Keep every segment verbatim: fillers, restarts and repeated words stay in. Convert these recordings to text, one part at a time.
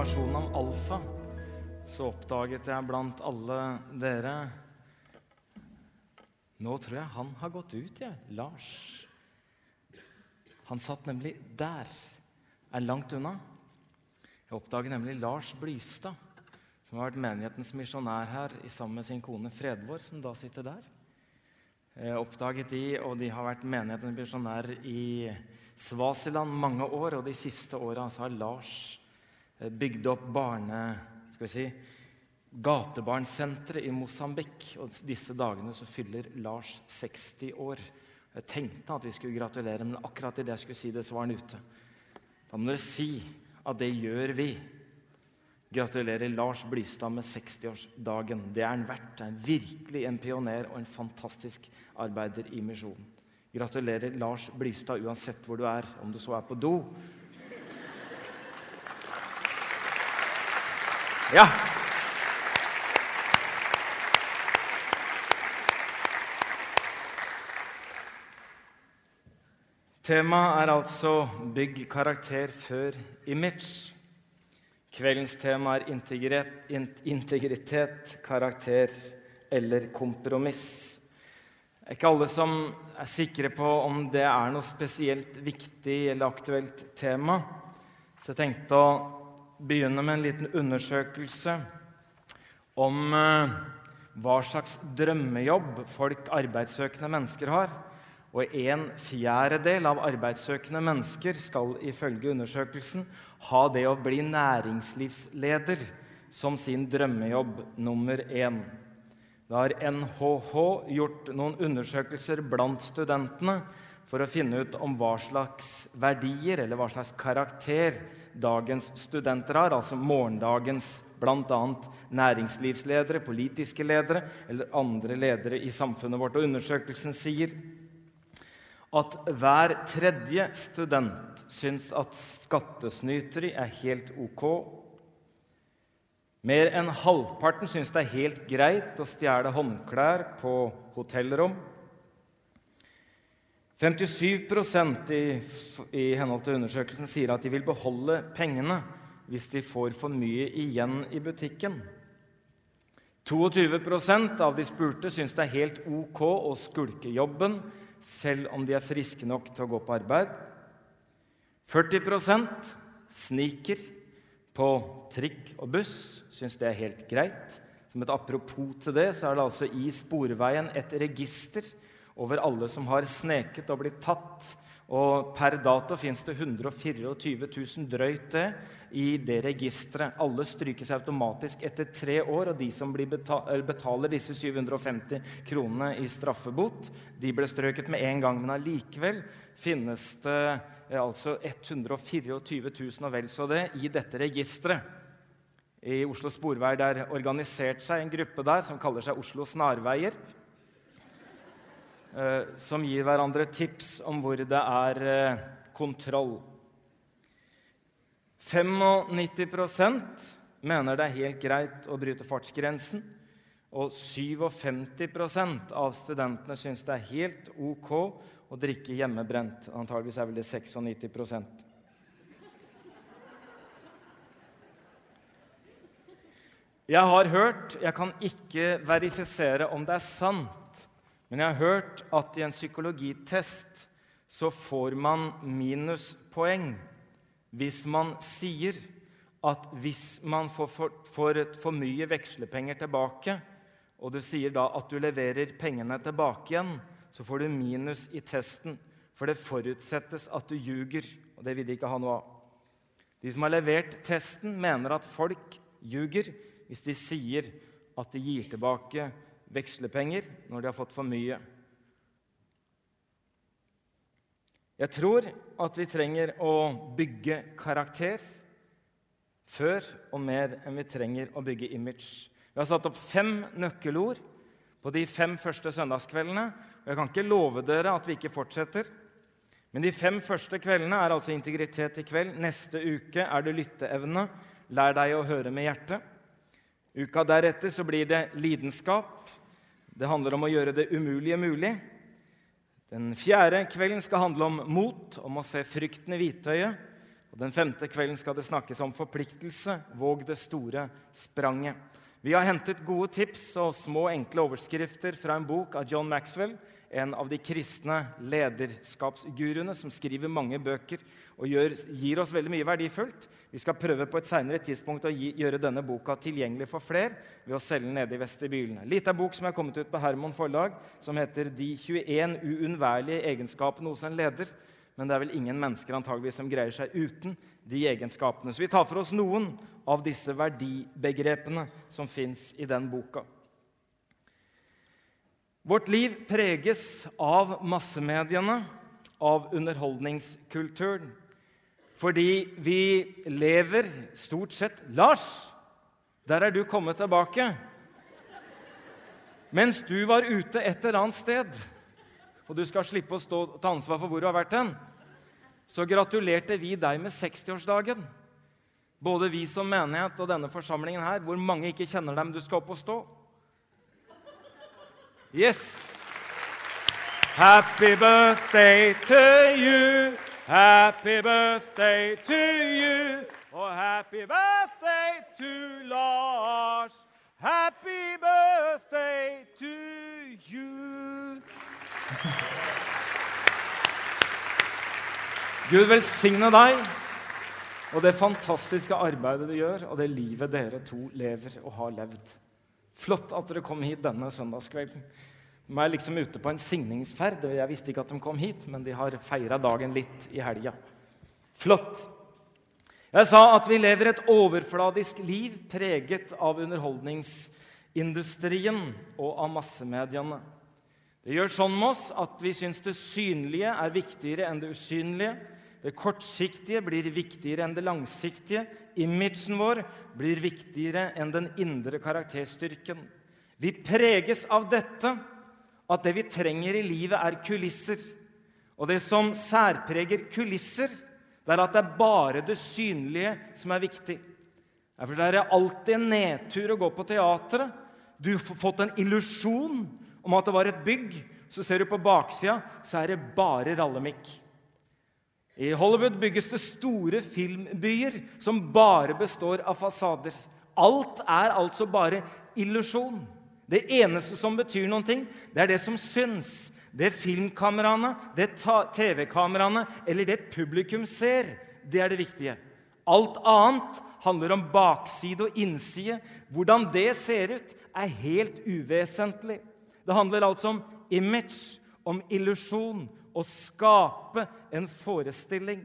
informasjon om alfa, så oppdaget jeg blant alle dere, nå tror jeg han har gått ut, ja, Lars. Han satt nemlig der, er langt unna. Jeg oppdaget nemlig Lars Blystad, som har vært menighetens misjonær her, sammen med sin kone Fredvor, som da sitter der. Jeg oppdaget de, og de har vært menighetens misjonær i Svasiland mange år, og de siste årene så har Lars bygd opp barne, skal vi si, gatebarnsenteret i Mosambik, og disse dagene så fyller Lars seksti år. Jeg tenkte at vi skulle gratulere, men akkurat i det jeg skulle si det, så var han ute. Da må dere si at det gjør vi. Gratulerer Lars Blystad med sekstiårsdagen. Det er han verdt. Det er virkelig en pioner og en fantastisk arbeider i misjonen. Gratulerer Lars Blystad uansett hvor du er, om du så er på do. Ja! Temaet er altså bygg karakter før image. Kveldens tema er integritet, integritet, karakter eller kompromiss. Det er ikke alle som er sikre på om det er noe spesielt viktig eller aktuelt tema. Så jeg tenkte å begynne med en liten undersøkelse om uh, hva slags drømmejobb folk arbeidssøkende mennesker har. Og en fjerdedel av arbeidssøkende mennesker skal ifølge undersøkelsen ha det å bli næringslivsleder som sin drømmejobb nummer én. Da har N H H gjort noen undersøkelser blant studentene for å finne ut om hva slags verdier eller hva slags karakter dagens studenter har, altså morgendagens blant annet næringslivsledere, politiske ledere eller andre ledere i samfunnet vårt. Og undersøkelsen sier at hver tredje student syns at skattesnyteri er helt ok. Mer enn halvparten syns det er helt greit å stjele håndklær på hotellrom. femtisyv prosent i, i henhold til undersøkelsen sier at de vil beholde pengene hvis de får for mye igjen i butikken. tjueto prosent av de spurte syns det er helt ok å skulke jobben, selv om de er friske nok til å gå på arbeid. førti prosent sniker på trikk og buss, syns det er helt greit. Som et apropos til det, så er det altså i Sporveien et register over alle som har sneket og blitt tatt. Og per dato finnes det ett hundre tjuefire tusen drøyt det i det registret. Alle strykes automatisk etter tre år, og de som blir betal- betaler disse syv hundre femti kronene i straffebot, de ble strøket med en gang, men allikevel finnes det eh, altså ett hundre tjuefire tusen og vel så det i dette registret. I Oslo Sporvei der organisert seg en gruppe der som kaller seg Oslo Snarveier, eh, som gir hverandre tips om hvor det er eh, kontroll. nittifem prosent mener det er helt greit å bryte fartsgrensen, og femtisju prosent av studentene syns det er helt ok å drikke hjemmebrent. Antageligvis er vel det nittiseks prosent. Jeg har hørt, jeg kan ikke verifisere om det er sant, men jeg har hørt at i en psykologitest så får man minuspoeng hvis man sier at hvis man får for, for, for mye vekslepenger tilbake, og du sier da at du leverer pengene tilbake igjen, så får du minus i testen, for det forutsettes at du ljuger, og det vil de ikke ha noe av. De som har levert testen mener at folk ljuger hvis de sier at de gir tilbake vekslepenger når de har fått for mye. Jeg tror at vi trenger å bygge karakter før og mer enn vi trenger å bygge image. Vi har satt opp fem nøkkelord på de fem første søndagskveldene, og jeg kan ikke love dere at vi ikke fortsetter. Men de fem første kveldene er altså integritet i kveld. Neste uke er det lytteevne. Lær deg å høre med hjertet. Uka deretter så blir det lidenskap. Det handler om å gjøre det umulige mulig. Den fjerde kvelden skal handle om mot, om å se frykten i hvitøyet. Og den femte kvelden skal det snakkes om forpliktelse, våg det store spranget. Vi har hentet gode tips og små enkle overskrifter fra en bok av John Maxwell, en av de kristne lederskapsguruene som skriver mange bøker og gjør, gir oss veldig mye verdifullt. Vi skal prøve på et senere tidspunkt å gi, gjøre denne boka tilgjengelig for flere ved å selge den nede i vestibylene. Litt av bok som er kommet ut på Hermon forlag, som heter De tjueen uunnværlige egenskapene hos en leder. Men det er vel ingen mennesker antageligvis som greier seg uten de egenskapene. Så vi tar for oss noen av disse verdibegrepene som finnes i den boka. Vårt liv preges av massemediene, av underholdningskulturen. Fordi vi lever stort sett Lars, der er du kommet tilbake. Mens du var ute et eller annet sted, og du skal slippe å stå og ta ansvar for hvor du har vært hen, så gratulerte vi deg med sekstiårsdagen. Både vi som menighet og denne forsamlingen her, hvor mange ikke kjenner dem du skal opp og stå. Yes. Happy birthday to you. Happy birthday to you. Og happy birthday to Lars. Happy birthday to you. Gud velsigne deg og det fantastiske arbeidet du gjør, og det livet dere to lever og har levd. Flott at dere kom hit denne søndagskvelden. De er liksom ute på en signingsferd, og jeg visste ikke at de kom hit, men de har feiret dagen litt i helga. Flott! Jeg sa at vi lever et overfladisk liv preget av underholdningsindustrien og av massemediene. Det gjør sånn med oss at vi synes det synlige er viktigere enn det usynlige. Det kortsiktige blir viktigere enn det langsiktige. Imagen vår blir viktigere enn den indre karakterstyrken. Vi preges av dette, at det vi trenger i livet er kulisser. Og det som særpreger kulisser, det er at det er bare det synlige som er viktig. Derfor er det alltid en nedtur å gå på teateret. Du har fått en illusjon om at det var et bygg, så ser du på baksida, så er det bare rallemikk. I Hollywood bygges det store filmbyer som bare består av fasader. Alt er altså bare illusjon. Det eneste som betyr noen ting, det er det som syns. Det filmkameraene, det tv-kameraene eller det publikum ser, det er det viktige. Alt annet handler om bakside og innside. Hvordan det ser ut er helt uvesentlig. Det handler altså om image, om illusjon, å skape en forestilling.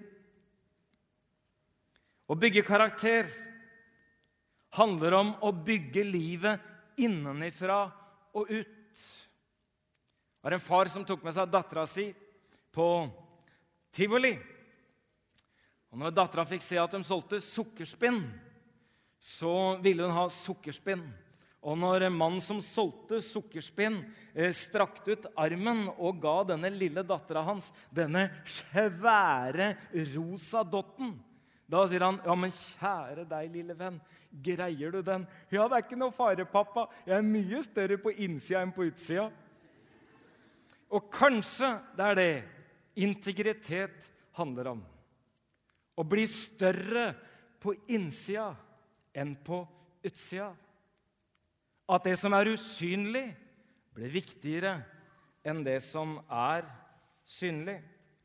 Å bygge karakter handler om å bygge livet innenifra og ut. Det var en far som tok med seg datteren sin på Tivoli. Og når datteren fikk se at de solgte sukkerspinn, så ville hun ha sukkerspinn. Og når mannen som solgte sukkerspinn eh, strakte ut armen og ga denne lille datteren hans denne svære rosa dotten, da sier han, ja, men kjære deg, lille venn, greier du den? Ja, det er ikke noe fare, pappa. Jeg er mye større på innsida enn på utsida. Og kanskje det er det integritet handler om. Å bli større på innsida enn på utsida. At det som er usynlig blir viktigere enn det som er synlig.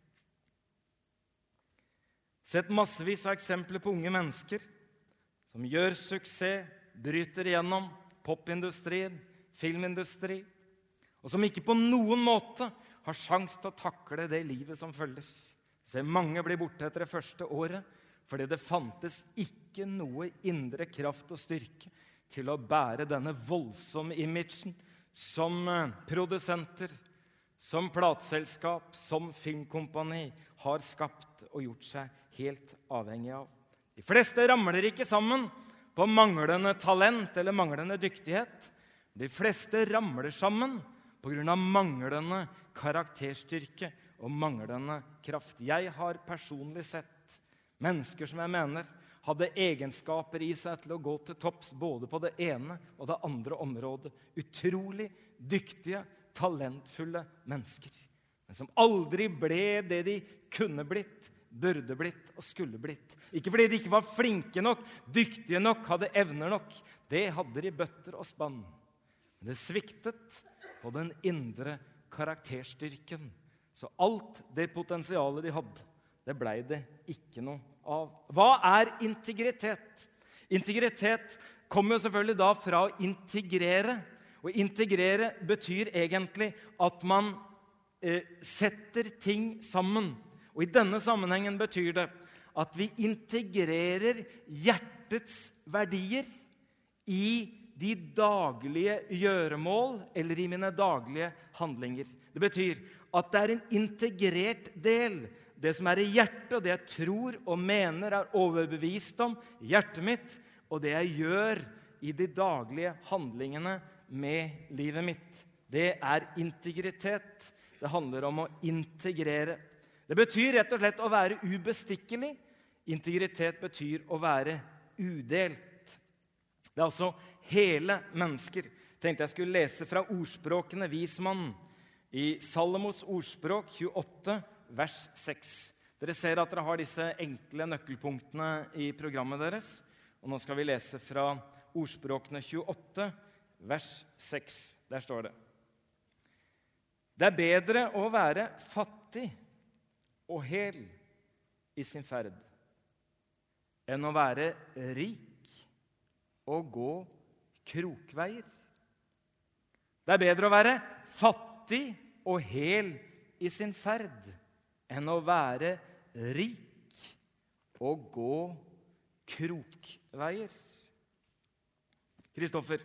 Sett massevis av eksempler på unge mennesker som gjør suksess, bryter igjennom popindustrien, filmindustri, og som ikke på noen måte har sjans til å takle det livet som følger. Så mange blir borte etter det første året, fordi det fantes ikke noe indre kraft og styrke til å bære denne voldsomme imagen som produsenter, som plateselskap, som filmkompani har skapt og gjort seg helt avhengig av. De fleste ramler ikke sammen på manglende talent eller manglende dyktighet. De fleste ramler sammen på grunn av manglende karakterstyrke og manglende kraft. Jeg har personlig sett mennesker som jeg mener hadde egenskaper i seg til å gå til topps både på det ene og det andre området. Utrolig dyktige, talentfulle mennesker, men som aldri ble det de kunne blitt, burde blitt og skulle blitt. Ikke fordi de ikke var flinke nok, dyktige nok, hadde evner nok. Det hadde de bøtter og spann. Men det sviktet på den indre karakterstyrken. Så alt det potensialet de hadde, det ble det ikke noe av. Hva er integritet? Integritet kommer jo selvfølgelig da fra å integrere. Og integrere betyr egentlig at man eh, setter ting sammen. Og i denne sammenhengen betyr det at vi integrerer hjertets verdier i de daglige gjøremål eller i mine daglige handlinger. Det betyr at det er en integrert del. Det som er i hjertet, og det jeg tror og mener er overbevist om, hjertet mitt, og det jeg gjør i de daglige handlingene med livet mitt. Det er integritet. Det handler om å integrere. Det betyr rett og slett å være ubestikkelig. Integritet betyr å være udelt. Det er altså hele mennesker. Jeg tenkte jeg skulle lese fra ordspråkene Vismann i Salomos ordspråk tjueåtte, vers seks. Dere ser at dere har disse enkle nøkkelpunktene i programmet deres. Og nå skal vi lese fra ordspråkene tjueåtte, vers seks. Der står det: Det er bedre å være fattig og hel i sin ferd enn å være rik og gå krokveier. Det er bedre å være fattig og hel i sin ferd enn å være rik og gå krokveier. Kristoffer,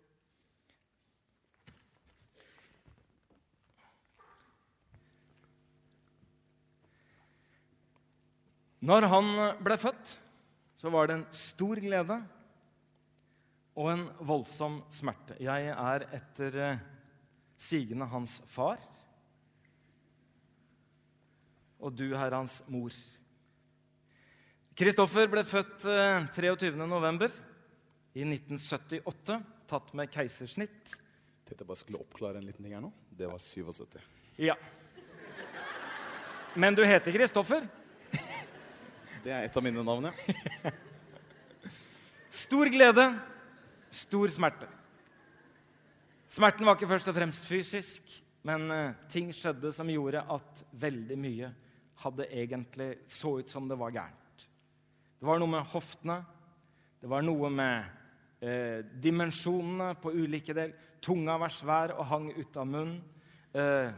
når han ble født, så var det en stor glede og en voldsom smerte. Jeg er etter eh, sigende hans far, og du er hans mor. Kristoffer ble født eh, treogtyvende november i nitten syttiåtte, tatt med keisersnitt. Jeg tenkte jeg bare skulle oppklare en liten ting her nå. Det var syttisyv. Ja. Men du heter Kristoffer? Det er et av mine navn, ja. Stor glede, stor smerte. Smerten var ikke først og fremst fysisk, men uh, ting skjedde som gjorde at veldig mye hadde egentlig så ut som det var gærent. Det var noe med hoftene, det var noe med uh, dimensjonene på ulike del. Tunga var svær og hang ut av munnen. Uh,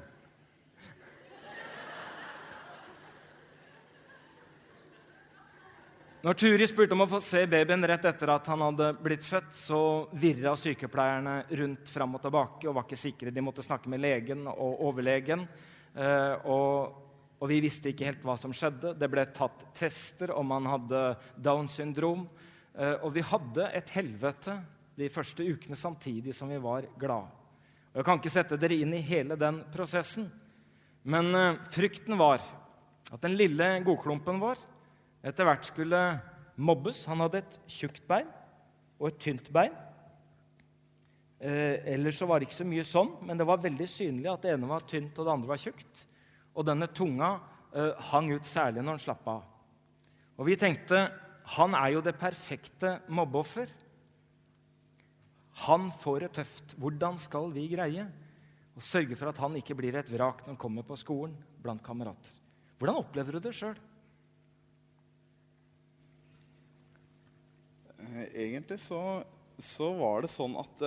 Når Turi spurte om å få se babyen rett etter at han hadde blitt født, så virret sykepleierne rundt fram og tilbake og var ikke sikre. De måtte snakke med legen og overlegen, og, og vi visste ikke helt hva som skjedde. Det ble tatt tester om han hadde Down-syndrom, og vi hadde et helvete de første ukene samtidig som vi var glad. Og jeg kan ikke sette dere inn i hele den prosessen, men frykten var at den lille godklumpen vår etter hvert skulle mobbes. Han hadde et tjukt bein og et tynt bein. Eh, ellers så var det ikke så mye sånn, men det var veldig synlig at det ene var tynt og det andre var tjukt. Og denne tunga eh, hang ut særlig når han slapp av. Og vi tenkte, han er jo det perfekte mobbeoffer. Han får det tøft. Hvordan skal vi greie å sørge for at han ikke blir et vrak når han kommer på skolen blant kamerater? Hvordan opplever du det selv? Egentlig så, så var det sånn at,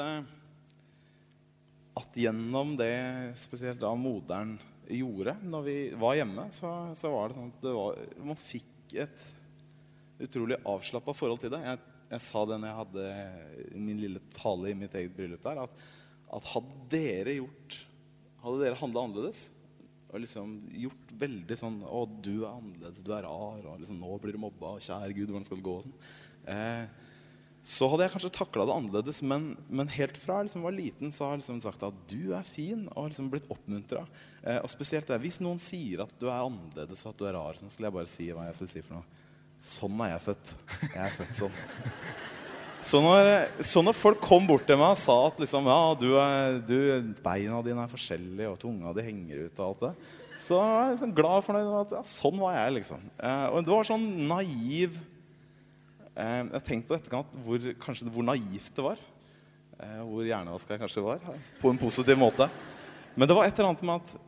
at gjennom det spesielt da moderen gjorde når vi var hjemme, så, så var det sånn at det var, man fikk et utrolig avslappet forhold til det. Jeg, jeg sa det når jeg hadde min lille tale i mitt eget bryllup der, at, at hadde dere gjort, hadde dere handlet annerledes, og liksom gjort veldig sånn, å, du er annerledes, du er rar, og liksom, nå blir du mobba, og kjære Gud, hvordan skal det gå? Og sånn. Eh, så hadde jeg kanskje taklet det annerledes, men, men helt fra jeg liksom var liten så har jeg liksom sagt at du er fin, og liksom blitt oppmuntret. Eh, og spesielt det, hvis noen sier at du er annerledes, at du er rar, så skal jeg bare si hva jeg skal si for noe. Sånn er jeg født. Jeg er født sånn. Så når, så når folk kom bort til meg og sa at liksom, ja, du er, du, beina dine er forskjellige, og tunga de henger ut og alt det, Så jeg var liksom glad og fornøyd med at ja, sånn var jeg liksom. Eh, og det var sånn naiv. Eh, jeg tenkte på etterkant hvor, kanskje hvor naivt det var. Eh, hvor hjernevaska jeg kanskje var, på en positiv måte. Men det var et eller annet med at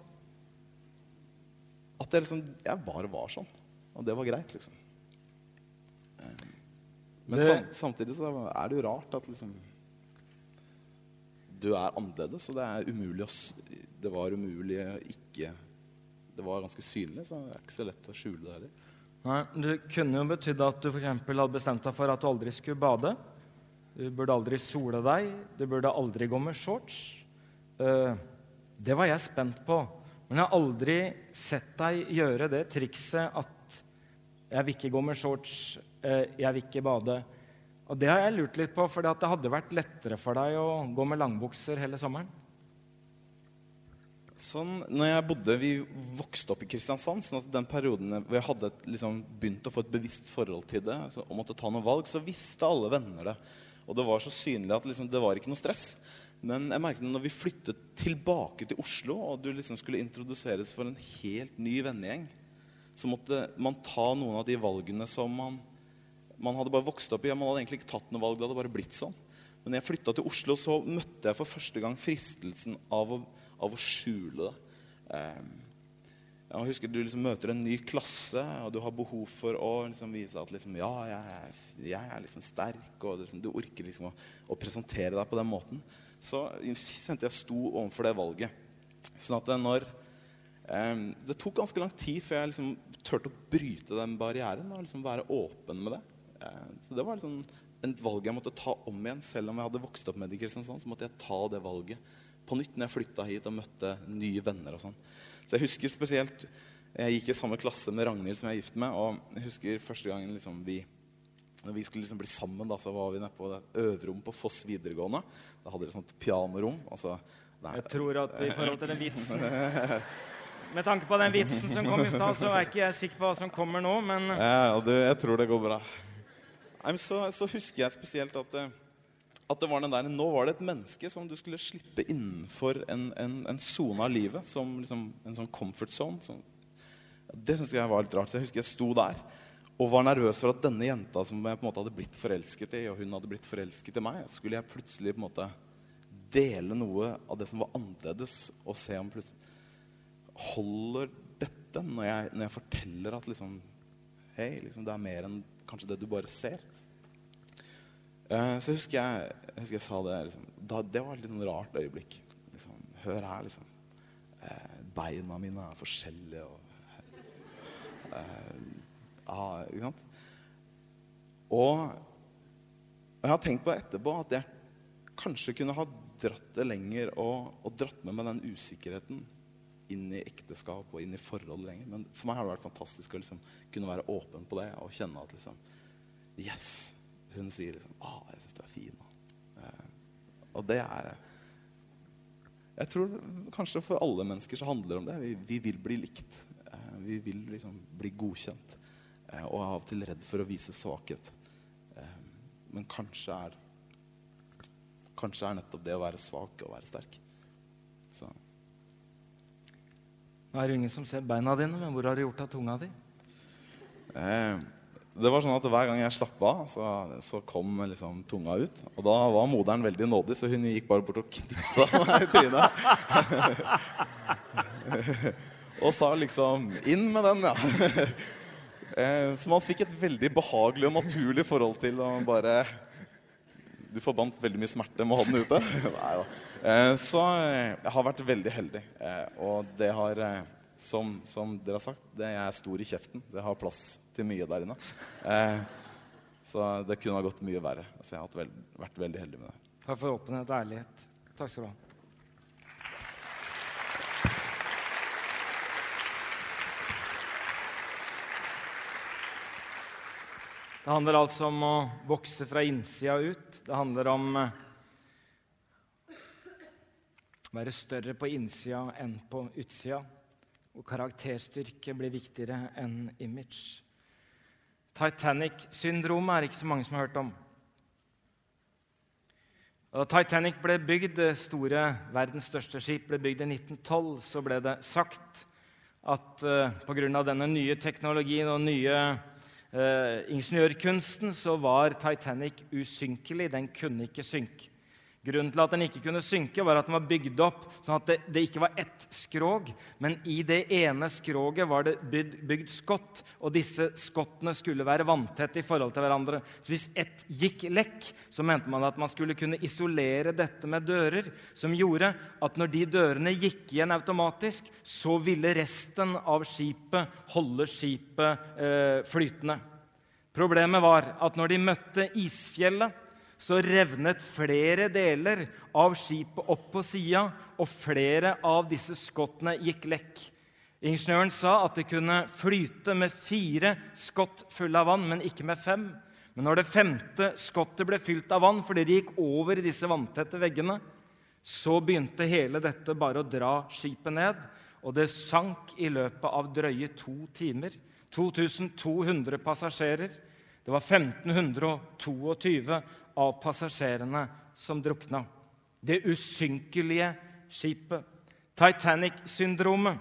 at jeg, liksom, jeg bare var sånn. Og det var greit, liksom. Eh, men det... sam, samtidig så er det jo rart at liksom du er annerledes, og det er umulig å, det var umulig ikke, det var ganske synlig, så det er ikke så lett å skjule det heller. Nei, det kunne jo betyde at du for eksempel hadde bestemt deg for at du aldri skulle bade. Du burde aldri sole deg, du burde aldri gå med shorts. Uh, det var jeg spent på, men jeg har aldri sett deg gjøre det trikset at jeg vil ikke gå med shorts, uh, jeg vil ikke bade. Og det har jeg lurt litt på, for det hadde vært lettere for deg å gå med langbukser hele sommeren. Sånn, når jeg bodde, vi vokste opp i Kristiansand, sånn at den perioden hvor jeg hadde liksom begynt å få et bevisst forhold til det, altså, og måtte ta noen valg, så visste alle venner det. Og det var så synlig at liksom, det var ikke noe stress. Men jeg merket når vi flyttet tilbake til Oslo, og du liksom skulle introduseres for en helt ny vennegjeng, så måtte man ta noen av de valgene som man Man hadde bare vokst opp i, man hadde egentlig ikke tatt noe valg, det hadde bare blitt sånn. Men når jeg flyttet til Oslo, så møtte jeg for første gang fristelsen av å, av å skjule det. Um, jeg husker du liksom møter en ny klasse, og du har behov for å liksom vise at liksom, ja, jeg er, jeg er liksom sterk, og liksom, du orker liksom å, å presentere deg på den måten. Så kjente jeg sto overfor det valget. Sånn at når... Um, det tok ganske lang tid før jeg liksom tørte å bryte den barrieren, og liksom være åpen med det. Så det var liksom et valg jeg måtte ta om igjen. Selv om jeg hadde vokst opp med det i Kristiansand, så måtte jeg ta det valget på nytt når jeg flyttet hit og møtte nye venner og sånn. Så jeg husker spesielt, jeg gikk i samme klasse med Ragnhild som jeg er gift med, og jeg husker første gangen liksom vi, når vi skulle liksom bli sammen, da, så var vi nede på det øverom på Foss videregående. Da hadde vi et sånt pianorom. Altså, jeg tror at i forhold til den vitsen med tanke på den vitsen som kom i sted, så er ikke jeg sikker på hva som kommer nå, men... Ja, det, jeg tror det går bra. Så, så husker jeg spesielt at, at det var den der, nå var det et menneske som du skulle slippe innenfor en, en, en zone av livet, som liksom, en sånn comfort zone. Som, det synes jeg var litt rart. Jeg husker jeg sto der og var nervøs for at denne jenta som jeg på en måte hadde blitt forelsket i, og hun hadde blitt forelsket i meg, skulle jeg plutselig på en måte dele noe av det som var annerledes, og se om plutselig holder dette når jeg, når jeg forteller at liksom, hei, liksom, det er mer enn kanskje det du bare ser. Uh, så husker jeg, jeg husker jeg sa det liksom, da, det var et litt sånn rart øyeblikk. Liksom, hør her, liksom. Uh, beina mine er forskjellige. Og, uh, ah, ikke sant? Og jeg har tenkt på etterpå at jeg kanskje kunne ha dratt det lenger og, og dratt med meg den usikkerheten inn i ekteskap og inn i forhold lenger. Men for meg har det vært fantastisk å liksom, kunne være åpen på det og kjenne at liksom, yes, hun sier liksom, ah, jeg synes du er fin. Eh, og det er, jeg tror kanskje for alle mennesker så handler det om det. Vi, vi vil bli likt. Eh, vi vil liksom bli godkjent. Eh, og er av og til redd for å vise svakhet. Eh, men kanskje er, kanskje er nettopp det å være svak og være sterk. Så... Nå er det ingen som ser beina dine, men hvor har du gjort av tunga di? Eh, det var sånn at hver gang jeg slapp av, så, så kom liksom tunga ut. Og da var moderen veldig nådig, så hun gikk bare bort og knipsa meg i trynet. Og sa liksom, inn med den, ja. eh, så man fikk et veldig behagelig og naturlig forhold til å bare... Du forbandt veldig mye smerte med å ha den ute. Nei da. Eh, så jeg har vært veldig heldig. Eh, og det har, eh, som, som dere har sagt, det jeg er stor i kjeften. Det har plass til mye der inne. Eh, så det kunne ha gått mye verre. Så jeg har veld, vært veldig heldig med det. Takk for åpenhet og ærlighet. Takk skal du ha. Det handler altså om å vokse fra innsida ut. Det handler om å være større på innsida enn på utsida. Og karakterstyrke blir viktigere enn image. Titanic-syndromet er ikke så mange som har hørt om. Da Titanic ble bygd, det store, verdens største skip, ble bygd i nitten tolv, så ble det sagt at uh, på grunn av denne nye teknologien og nye uh, ingeniørkunsten så var Titanic usynkelig, den kunne ikke synke. Grunnen til at den ikke kunne synke var at den var bygd opp sånn at det, det ikke var ett skrog, men i det ene skroget var det bygd, bygd skott, og disse skottene skulle være vanntette i forhold til hverandre. Så hvis ett gikk lekk, så mente man at man skulle kunne isolere dette med dører, som gjorde at når de dørene gikk igjen automatisk, så ville resten av skipet holde skipet eh, flytende. Problemet var at når de møtte isfjellet, så revnet flere deler av skipet opp på siden, og flere av disse skottene gikk lekk. Ingeniøren sa at det kunne flyte med fire skott fulle av vann, men ikke med fem. Men når det femte skottet ble fylt av vann, fordi det gikk over i disse vanntette veggene, så begynte hele dette bare å dra skipet ned, og det sank i løpet av drøye to timer. to tusen to hundre passasjerer. Det var femten tjueto av passasjerene som drukna. Det usynkelige skipet. Titanic-syndromet.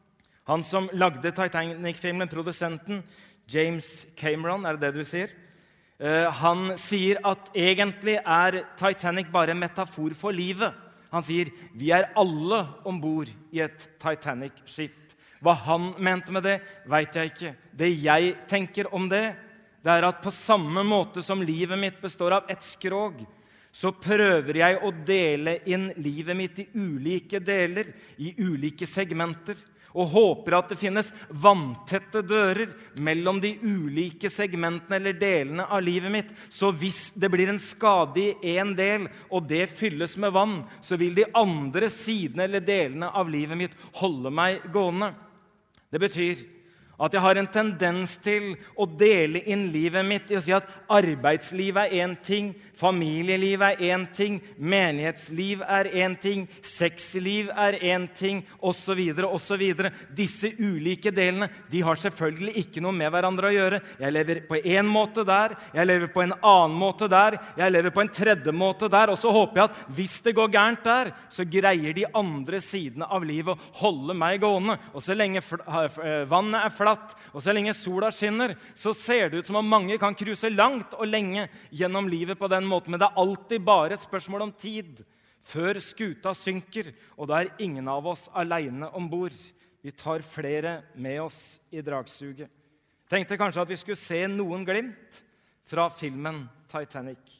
Han som lagde Titanic-filmen, produsenten James Cameron, er det det du sier? Uh, han sier at egentlig er Titanic bare en metafor for livet. Han sier, vi er alle ombord i et Titanic-skip. Hva han mente med det, vet jeg ikke. Det jeg tenker om det, det er at på samme måte som livet mitt består av et skrog, så prøver jeg å dele inn livet mitt i ulike deler, i ulike segmenter, og håper at det finnes vanntette dører mellom de ulike segmentene eller delene av livet mitt. Så hvis det blir en skade i en del, og det fylles med vann, så vil de andre sidene eller delene av livet mitt holde meg gående. Det betyr at jeg har en tendens til å dele inn livet mitt i å si at arbeidslivet er en ting, familieliv er en ting, menighetsliv er en ting, sexliv er en ting, og så videre, og så videre. Disse ulike delene, de har selvfølgelig ikke noe med hverandre å gjøre. Jeg lever på en måte der, jeg lever på en annen måte der, jeg lever på en tredje måte der, og så håper jeg at hvis det går gærent der, så greier de andre sidene av livet å holde meg gående. Og så lenge vannet er flatt, og så lenge sola skinner, så ser det ut som om mange kan kruse langt og lenge gjennom livet på den måten, men det er alltid bare et spørsmål om tid før skuta synker, og da er ingen av oss alene ombord. Vi tar flere med oss i dragsuget. Tenkte kanskje at vi skulle se noen glimt fra filmen Titanic.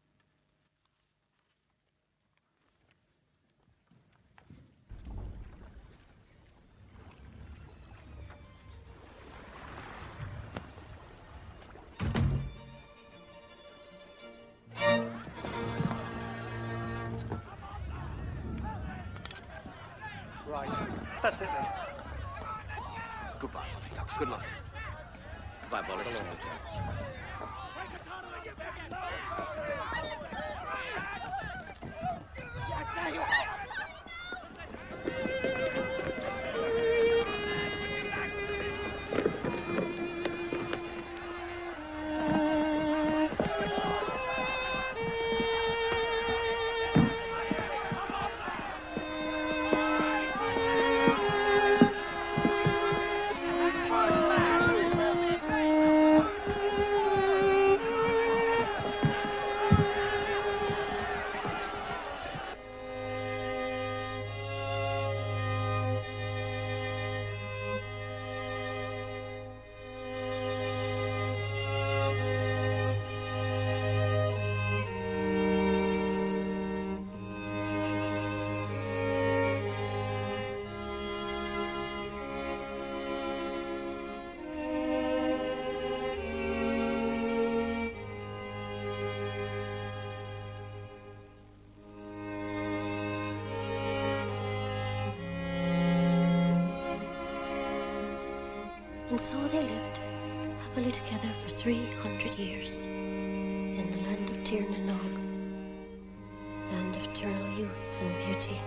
Right. That's it then. Goodbye, Bolly. Good luck. Goodbye, Bolly. And so they lived happily together for three hundred years in the land of Tir na Nog, land of eternal youth and beauty.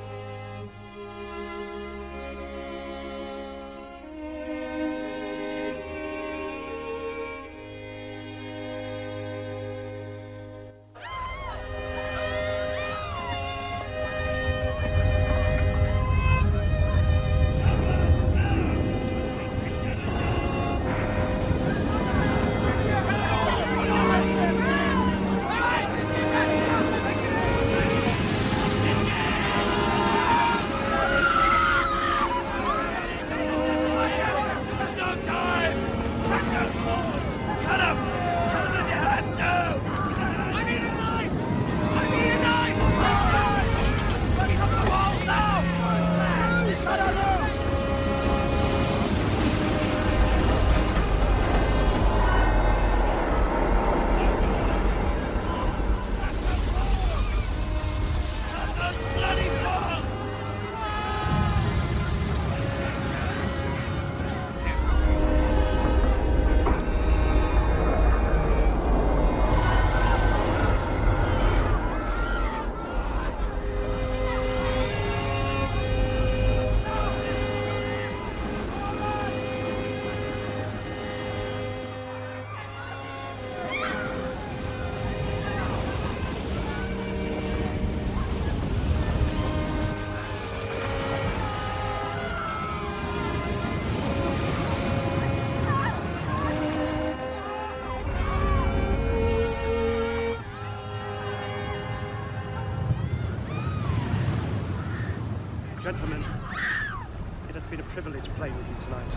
Gentlemen, it has been a privilege playing with you tonight.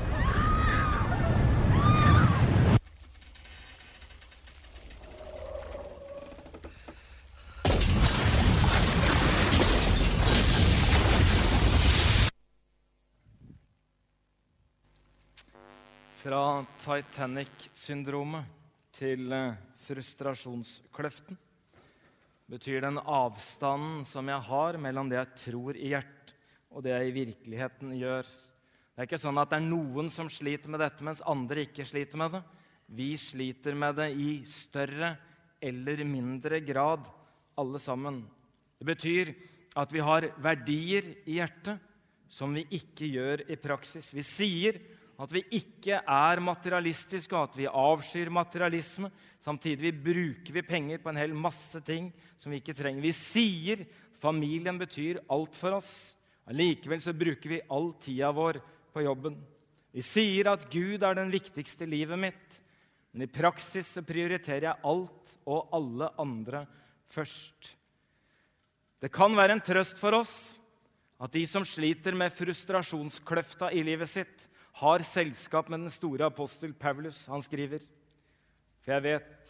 Fra Titanic-syndromet til eh, frustrasjonskløften betyr den avstanden som jeg har mellom det jeg tror i hjertet og det jeg i virkeligheten gjør. Det er ikke sånn at det er noen som sliter med dette, mens andre ikke sliter med det. Vi sliter med det i større eller mindre grad, alle sammen. Det betyr at vi har verdier i hjertet som vi ikke gjør i praksis. Vi sier at vi ikke er materialistiske, og at vi avskyr materialisme. Samtidig bruker vi penger på en hel masse ting som vi ikke trenger. Vi sier at familien betyr alt for oss. Allikevel så bruker vi all tida vår på jobben. Vi sier at Gud er den viktigste i livet mitt, men i praksis så prioriterer jeg alt og alle andre først. Det kan være en trøst for oss at de som sliter med frustrasjonskløfta i livet sitt, har selskap med den store apostel Paulus. Han skriver: For jeg vet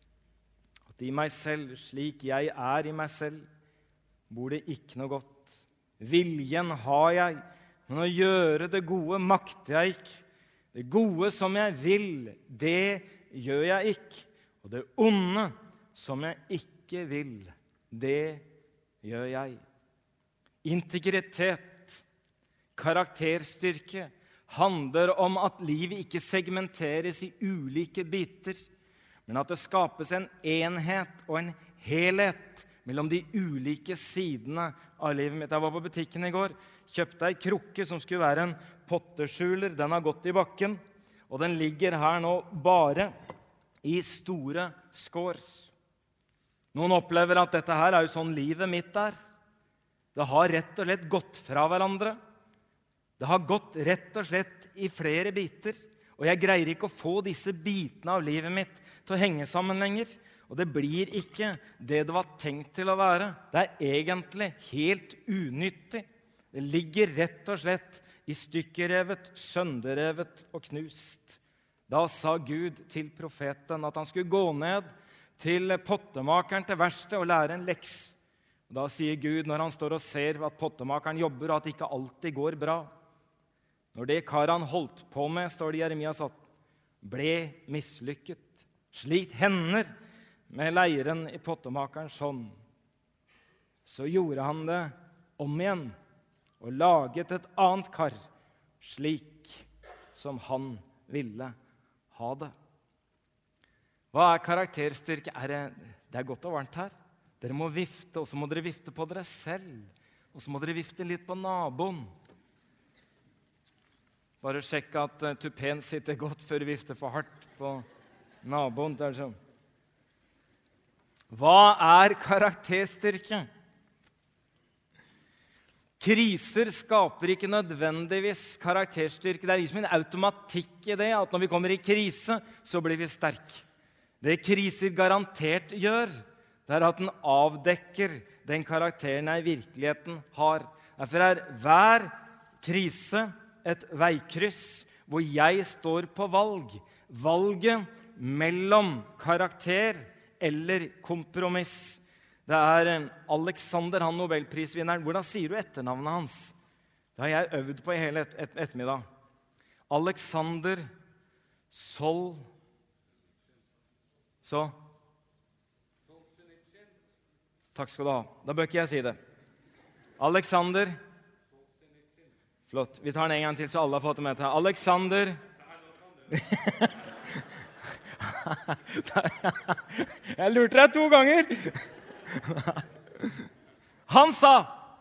at i meg selv, slik jeg er i meg selv, bor det ikke noe godt. Viljen har jeg, men å gjøre det gode makter jeg ikke. Det gode som jeg vil, det gjør jeg ikke. Og det onde som jeg ikke vil, det gjør jeg. Integritet, karakterstyrke, handler om at livet ikke segmenteres i ulike biter, men at det skapes en enhet og en helhet mellom de ulike sidene av livet mitt. Jeg var på butikken i går, kjøpte ei krukke som skulle være en potteskjuler. Den har gått i bakken, og den ligger her nå bare i store skår. Noen opplever at dette her er jo sånn livet mitt er. Det har rett og slett gått fra hverandre. Det har gått rett og slett i flere biter, og jeg greier ikke å få disse bitene av livet mitt til å henge sammen lenger. Og det blir ikke det det var tenkt til å være. Det er egentlig helt unyttig. Det ligger rett og slett i stykkerevet, sønderrevet og knust. Da sa Gud til profeten at han skulle gå ned til pottemakeren til verkstedet og lære en leks. Og da sier Gud, når han står og ser at pottemakeren jobber, og at det ikke alltid går bra, når det karet han holdt på med, står det i Jeremias atten, ble mislykket, slik hender med leiren i pottemakerens hånd, så gjorde han det om igjen og laget et annet kar, slik som han ville ha det. Hva er karakterstyrke? Er det, det er godt og varmt her. Dere må vifte, og så må dere vifte på dere selv, og så må dere vifte litt på naboen. Bare sjekk at uh, tupen sitter godt før du vifter for hardt på naboen. Det er sånn. Hva er karakterstyrke? Kriser skaper ikke nødvendigvis karakterstyrke. Det er liksom en automatikk i det, at når vi kommer i krise, så blir vi sterke. Det kriser garantert gjør, det er at den avdekker den karakteren jeg i virkeligheten har. Derfor er hver krise et veikryss hvor jeg står på valg. Valget mellom karakter eller kompromiss. Det er Alexander, han Nobelprisvinneren. Hvordan sier du etternavnet hans? Det har jeg øvd på i hele et et ettermiddag. Alexander Sol... Så? Takk skal du ha. Da bør ikke jeg si det. Alexander... Flott. Vi tar den en gang til, så alle har fått det med til. Alexander... Jeg lurte deg to ganger. Han sa: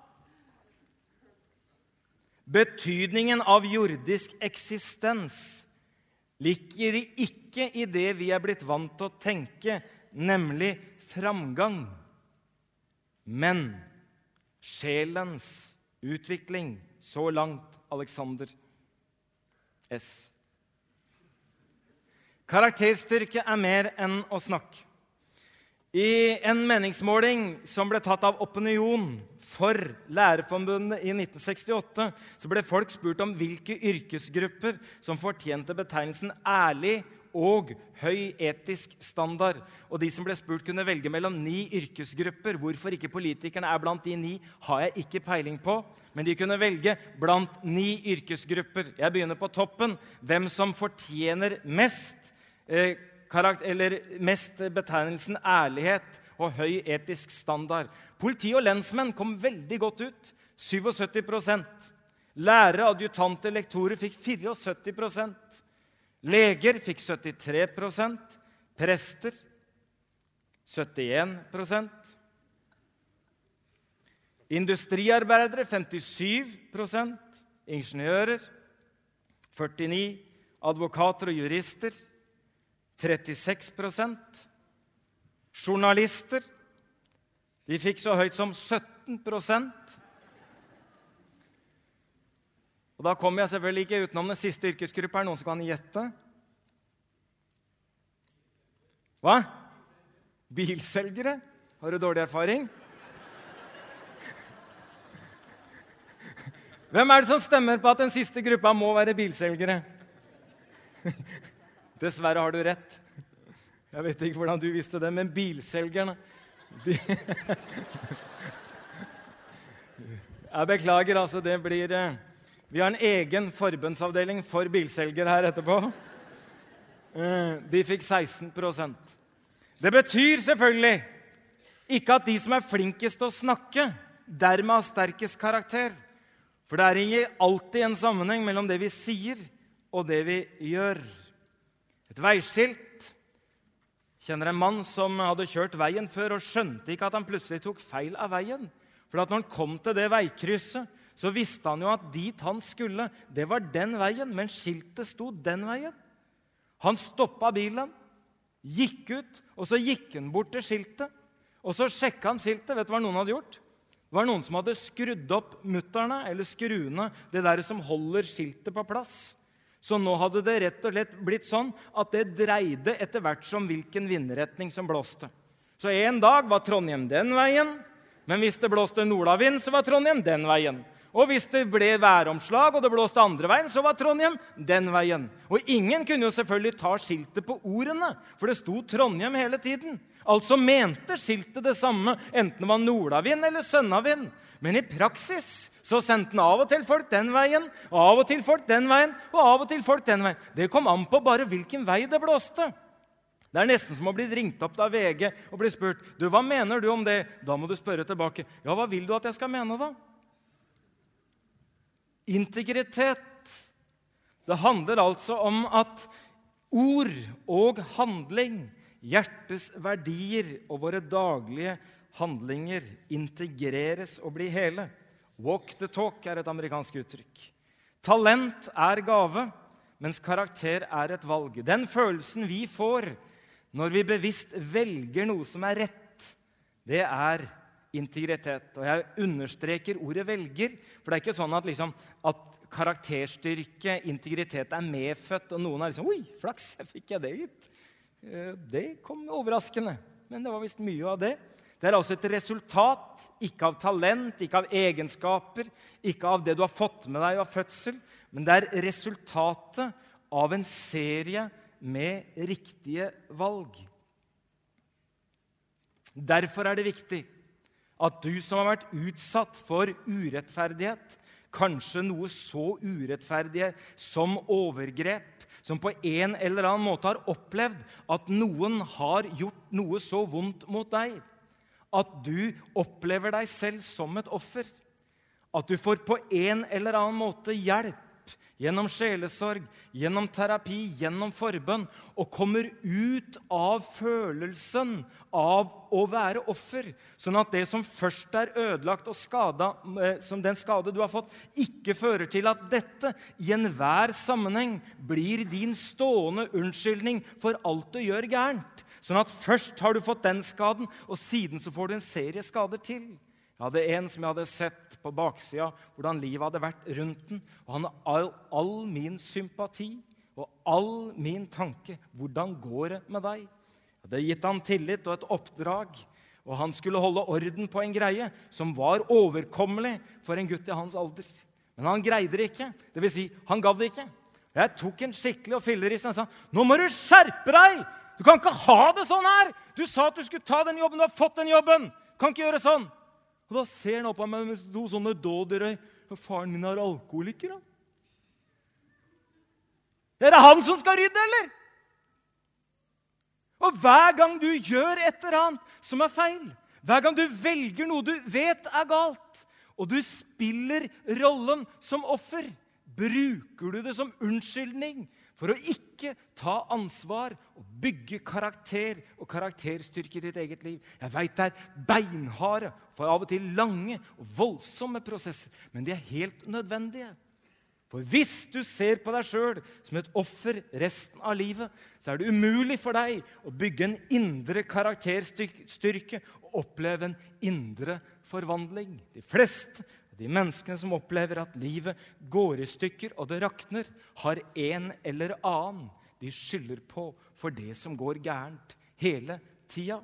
betydningen av jordisk eksistens ligger ikke i det vi er blitt vant til å tenke, nemlig framgang, men sjelens utvikling. Så langt Alexander S. Karakterstyrke er mer enn å snakke. I en meningsmåling som ble tatt av Opinion for Lærerforbundet i nitten sekstiåtte, så ble folk spurt om hvilke yrkesgrupper som fortjente betegnelsen ærlig og høy etisk standard. Og de som ble spurt kunne velge mellom ni yrkesgrupper. Hvorfor ikke politikerne er blant de ni, har jeg ikke peiling på. Men de kunne velge blant ni yrkesgrupper. Jeg begynner på toppen. Hvem som fortjener mest, eh, karakter, eller mest betegnelsen ærlighet og høy etisk standard. Politi og lensmenn kom veldig godt ut. syttisju prosent. Lærere, adjutanter, lektorer fikk syttifire prosent. Leger fikk syttitre prosent. Prester syttien prosent. Industriarbeidere femtisju prosent. Ingeniører førtini. Advokater og jurister trettiseks prosent. Journalister, de fikk så høyt som sytten prosent. Og da kommer jeg selvfølgelig ikke utenom den siste yrkesgruppa. Er det noen som kan gjette? Hva? Bilselgere? Har du dårlig erfaring? Hvem er det som stemmer på at den siste gruppa må være bilselgere? Dessverre har du rett. Jeg vet ikke hvordan du visste det, men bilselgerne de Jeg beklager, altså, det blir vi har en egen forbundsavdeling for bilselgere her etterpå. De fikk seksten prosent. Det betyr selvfølgelig ikke at de som er flinkest til å snakke, dermed har sterkest karakter. For det er ikke alltid en sammenheng mellom det vi sier og det vi gjør. Et veiskilt. Kjenner en mann som hadde kjørt veien før og skjønte ikke at han plutselig tok feil av veien. For at når han kom til det veikrysset, så visste han jo at dit han skulle, det var den veien, men skiltet sto den veien. Han stoppet bilen, gikk ut, og så gikk han bort til skiltet. Og så sjekket han skiltet. Vet du hva noen hadde gjort? Det var noen som hadde skrudd opp mutterne, eller skruene, det der som holder skiltet på plass. Så nå hadde det rett og slett blitt sånn at det dreide etter hvert som hvilken vindretning som blåste. Så en dag var Trondheim den veien, men hvis det blåste nordavind, så var Trondheim den veien. Og hvis det ble væromslag, og det blåste andre veien, så var Trondheim den veien. Og ingen kunne jo selvfølgelig ta skiltet på ordene, for det sto Trondheim hele tiden. Altså mente skiltet det samme, enten det var nordavind eller sønnavind. Men i praksis så sendte den av og til folk den veien, og av og til folk den veien, og av og til folk den veien. Det kom an på bare hvilken vei det blåste. Det er nesten som å bli ringt opp av V G og bli spurt, du, hva mener du om det? Da må du spørre tilbake, ja, hva vil du at jeg skal mene da? Integritet. Det handler altså om at ord og handling, hjertes verdier og våre daglige handlinger integreres og blir hele. Walk the talk er et amerikansk uttrykk. Talent er gave, mens karakter er et valg. Den følelsen vi får når vi bevisst velger noe som er rett, det er integritet. Og jeg understreker ordet velger, for det er ikke sånn at, liksom, at karakterstyrke, integritet er medfødt, og noen er liksom, oi, flaks, jeg fikk jeg det hit. Det kom overraskende, men det var visst mye av det. Det er altså et resultat, ikke av talent, ikke av egenskaper, ikke av det du har fått med deg av fødsel, men det er resultatet av en serie med riktige valg. Derfor er det viktig at du som har vært utsatt for urettferdighet, kanskje noe så urettferdig som overgrep, som på en eller annen måte har opplevd at noen har gjort noe så vondt mot deg, at du opplever deg selv som et offer, at du får på en eller annen måte hjelp gjennom sjelesorg, gjennom terapi, gjennom forbønn, og kommer ut av følelsen av å være offer, sånn at det som først er ødelagt og skadet, som den skade du har fått, ikke fører til at dette i enhver sammenheng blir din stående unnskyldning for alt du gjør gærent. Sånn at først har du fått den skaden, og siden så får du en serie skader til. Jeg hadde en som jeg hadde sett på baksida, hvordan livet hadde vært rundt den, og han hadde all, all min sympati og all min tanke. Hvordan går det med deg? hadde gitt han tillit og et oppdrag, og han skulle holde orden på en greie som var overkommelig for en gutt i hans alder. Men han greide det ikke, det vil si, han gav det ikke. Jeg tok en skikkelig og filleris og sa, nå må du skjerpe deg! Du kan ikke ha det sånn her! Du sa at du skulle ta den jobben, du har fått den jobben! Du kan ikke gjøre sånn! Og da ser han opp av meg med to sånne dådere, og faren min er alkoholiker, da. Det er han som skal rydde, eller? Og hver gang du gjør et eller annet som er feil, hver gang du velger noe du vet er galt, og du spiller rollen som offer, bruker du det som unnskyldning for å ikke ta ansvar og bygge karakter og karakterstyrke i ditt eget liv. Jeg vet det er beinharde, for av og til lange og voldsomme prosesser, men de er helt nødvendige. For hvis du ser på deg selv som et offer resten av livet, så er det umulig for deg å bygge en indre karakterstyrke og oppleve en indre forvandling. De fleste av de menneskene som opplever at livet går i stykker og det rakner, har en eller annen de skylder på for det som går gærent hele tida.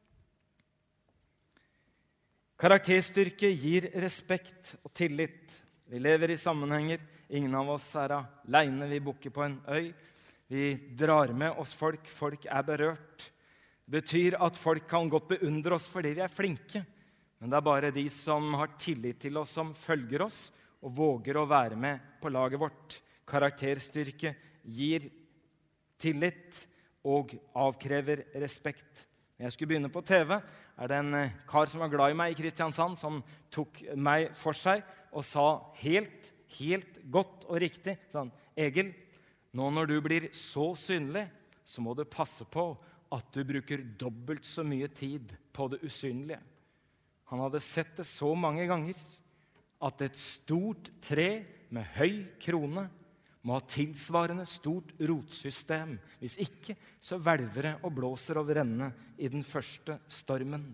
Karakterstyrke gir respekt og tillit. Vi lever i sammenhenger. Ingen av oss er alene, vi bokker på en øy. Vi drar med oss folk, folk er berørt. Det betyr at folk kan godt beundre oss fordi vi er flinke. Men det er bare de som har tillit til oss, som følger oss og våger å være med på laget vårt. Karakterstyrke gir tillit og avkrever respekt. Når jeg skulle begynne på T V, er det en kar som var glad i meg i Kristiansand, som tok meg for seg og sa helt Helt godt og riktig, sånn, Egil, nå når du blir så synlig, så må du passe på at du bruker dobbelt så mye tid på det usynlige. Han hadde sett det så mange ganger, at et stort tre med høy krone må ha tilsvarende stort rotsystem. Hvis ikke, så hvelver det og blåser over ende i den første stormen.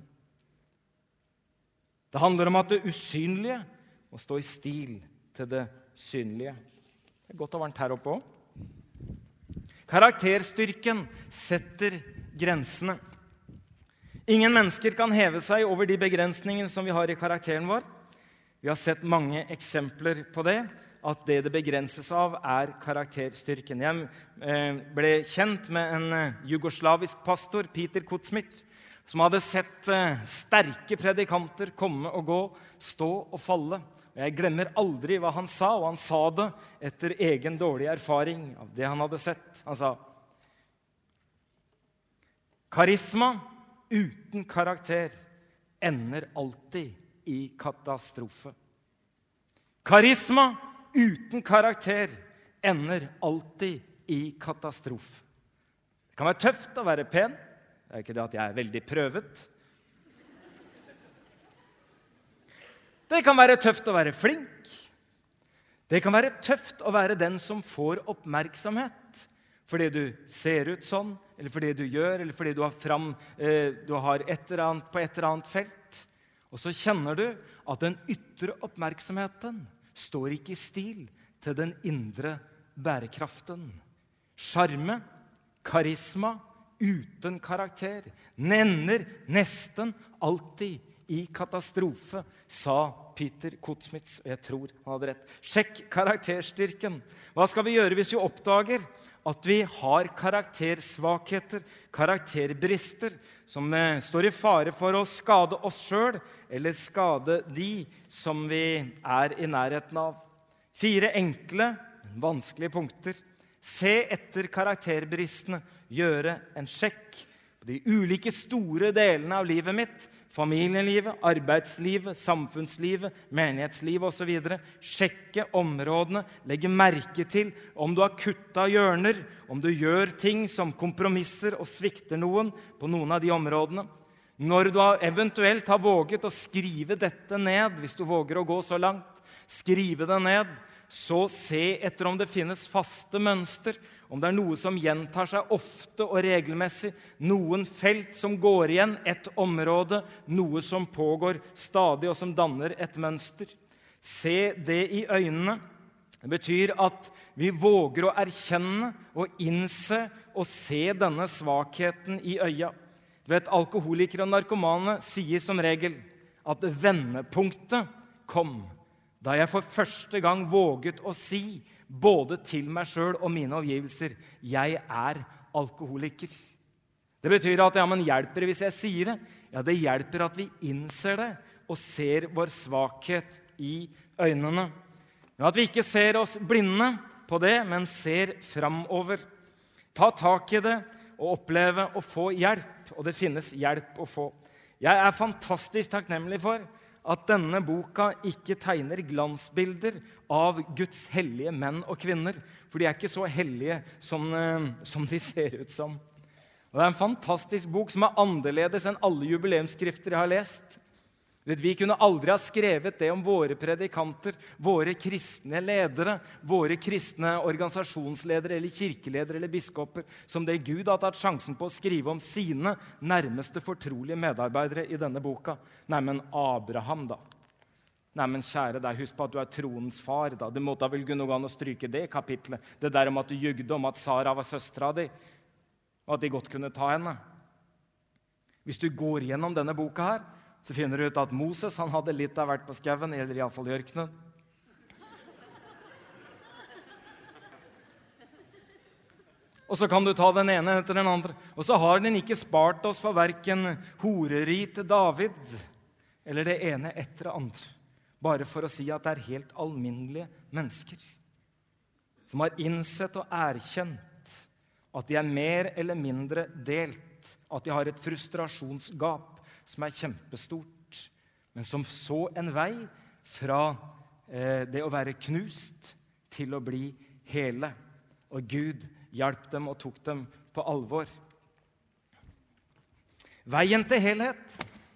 Det handler om at det usynlige må stå i stil til det synlige. Det er godt og varmt her oppe også. Karakterstyrken setter grensene. Ingen mennesker kan heve seg over de begrensningene som vi har i karakteren vår. Vi har sett mange eksempler på det, at det det begrenses av er karakterstyrken. Jeg ble kjent med en jugoslavisk pastor, Peter Kutsmic, som hadde sett sterke predikanter komme og gå, stå og falle. Jeg glemmer aldri hva han sa, og han sa det etter egen dårlig erfaring av det han hadde sett. Han sa, karisma uten karakter ender alltid i katastrofe. Karisma uten karakter ender alltid i katastrofe. Det kan være tøft å være pen. Det er ikke det at jeg er veldig prøvet. Det kan være tøft å være flink. Det kan være tøft å være den som får oppmerksomhet fordi du ser ut sånn, eller fordi du gjør, eller fordi du har, fram, eh, du har et eller annet på et eller annet felt. Og så kjenner du at den ytre oppmerksomheten står ikke i stil til den indre bærekraften. Charme, karisma, uten karakter, ender nesten alltid i katastrofe, sa Peter Kutsmic, og jeg tror han hadde rett. Sjekk karakterstyrken. Hva skal vi gjøre hvis vi oppdager at vi har karaktersvakheter, karakterbrister, som står i fare for å skade oss selv, eller skade de som vi er i nærheten av? Fire enkle, vanskelige punkter. Se etter karakterbristene, gjøre en sjekk på de ulike store delene av livet mitt, familielivet, arbeidslivet, samfunnslivet, menighetslivet og så videre. Sjekke områdene, legge merke til om du har kuttet hjørner, om du gjør ting som kompromisser og svikter noen på noen av de områdene. Når du eventuelt har våget å skrive dette ned, hvis du våger å gå så langt, skrive det ned, så se etter om det finnes faste mønster, om det er noe som gjentar seg ofte og regelmessig, noen felt som går igjen, et område, noe som pågår stadig og som danner et mønster. Se det i øynene. Det betyr at vi våger å erkjenne og innse og se denne svakheten i øya. Du vet, alkoholikere og narkomane sier som regel at vendepunktet kom da jeg for første gang våget å si, både til meg selv og mine omgivelser, jeg er alkoholiker. Det betyr at ja, men hjelper det hvis jeg sier det? Ja, det hjelper at vi innser det og ser vår svakhet i øynene. Ja, at vi ikke ser oss blinde på det, men ser fremover. Ta tak i det og oppleve å få hjelp, og det finnes hjelp å få. Jeg er fantastisk takknemlig for at denne boka ikke tegner glansbilder av Guds hellige menn og kvinner, for de er ikke så hellige som, som de ser ut som. Og det er en fantastisk bok som er annerledes enn alle jubileumsskrifter jeg har lest. Vi kunne aldri ha skrevet det om våre predikanter, våre kristne ledere, våre kristne organisasjonsledere eller kirkeledere eller biskoper, som det Gud har tatt sjansen på å skrive om sine nærmeste fortrolige medarbeidere i denne boka. Nei, men Abraham da. Nei, men kjære deg, husk på at du er troens far da. Det måtte vel gå an å stryke det kapitlet. Det der om at du jugde om at Sara var søstera di, og at de godt kunne ta henne. Hvis du går gjennom denne boka her, så finner du ut at Moses han hadde litt av hvert på skauen, eller i alle fall i ørkenen. Og så kan du ta den ene etter den andre. Og så har den ikke spart oss for hverken horeri til David, eller det ene etter det andre. Bare for å si at det er helt alminnelige mennesker, som har innsett og erkjent at de er mer eller mindre delt, at de har et frustrasjonsgap, som er kjempestort, men som så en vei fra eh, det å være knust til å bli hele. Og Gud hjalp dem og tok dem på alvor. Veien til helhet.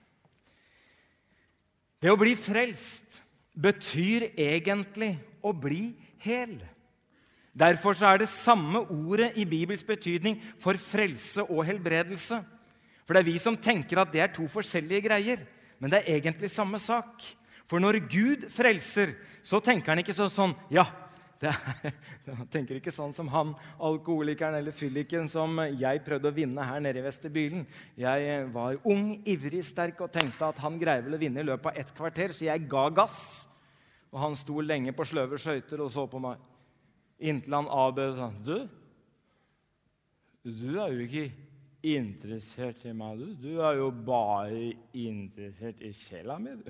Det å bli frelst betyr egentlig å bli hel. Derfor så er det samme ordet i Bibels betydning for frelse og helbredelse. For det er vi som tenker at det er to forskjellige greier, men det er egentlig samme sak. For når Gud frelser, så tenker han ikke så, sånn, ja, det er, han tenker ikke sånn som han, alkoholikeren eller fylliken som jeg prøvde å vinne her nede i Vesterbyen. Jeg var ung, ivrig, sterk og tenkte at han greier vel å vinne i løpet av ett kvarter, så jeg ga gass. Og han sto lenge på sløve skøyter og så på meg. Inntil han avbød og sa, du, du er jo ikke interessert i meg, du. Du er jo bare interessert i sjela mi, du.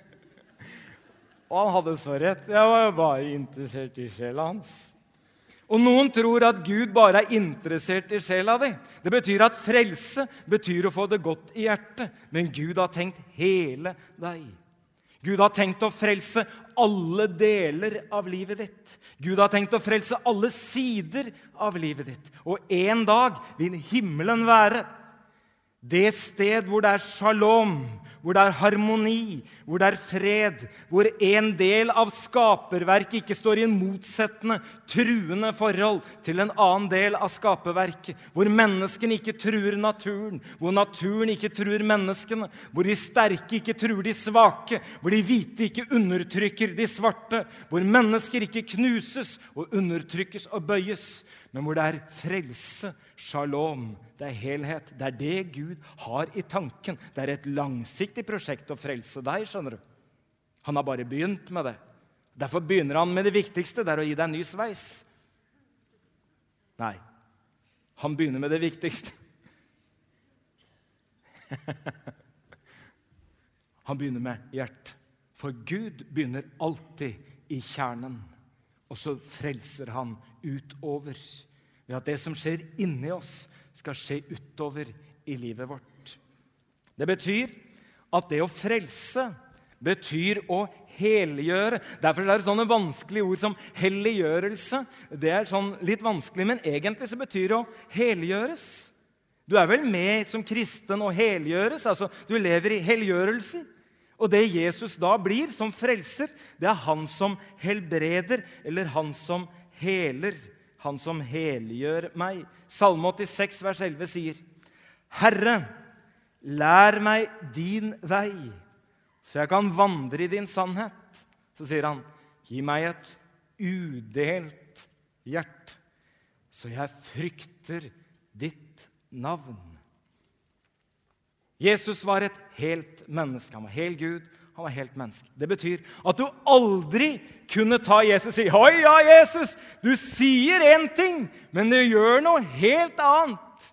Og han hadde så rett. Jeg var jo bare interessert i sjela hans. Og noen tror at Gud bare er interessert i sjela di. Det betyr at frelse betyr å få det godt i hjertet. Men Gud har tenkt hele deg. Gud har tenkt å frelse alle deler av livet ditt. Gud har tenkt å frelse alle sider av livet ditt. Og en dag vil himmelen være det sted hvor det er shalom, hvor det er harmoni, hvor det er fred, hvor en del av skaperverket ikke står i en motsettende, truende forhold til en annen del av skaperverket, hvor menneskene ikke truer naturen, hvor naturen ikke truer menneskene, hvor de sterke ikke truer de svake, hvor de hvite ikke undertrykker de svarte, hvor mennesker ikke knuses og undertrykkes og bøyes, men hvor det er frelse, shalom, det er helhet. Det er det Gud har i tanken. Det er et langsiktig prosjekt å frelse deg, skjønner du. Han har bare begynt med det. Derfor begynner han med det viktigste, det er å gi deg en ny sveis. Nei, han begynner med det viktigste. Han begynner med hjert. For Gud begynner alltid i kjernen. Og så frelser han utover. Ved at det som skjer inni oss, skal skje utover i livet vårt. Det betyr at det å frelse betyr å helgjøre. Derfor er det sånne vanskelige ord som helliggjørelse. Det er sånn litt vanskelig, men egentlig så betyr det å helgjøres. Du er vel med som kristen å helgjøres, altså du lever i helgjørelsen. Og det Jesus da blir som frelser, det er han som helbreder, eller han som heler, han som helgjør meg. Salme åttiseks, vers elleve sier, Herre, lær meg din vei, så jeg kan vandre i din sannhet. Så sier han, gi meg et udelt hjert, så jeg frykter ditt navn. Jesus var et helt menneske. Han var helt Gud, han var helt menneske. Det betyr at du aldri kunne ta Jesus og si, «Oi, ja, Jesus, du sier en ting, men du gjør noe helt annet.»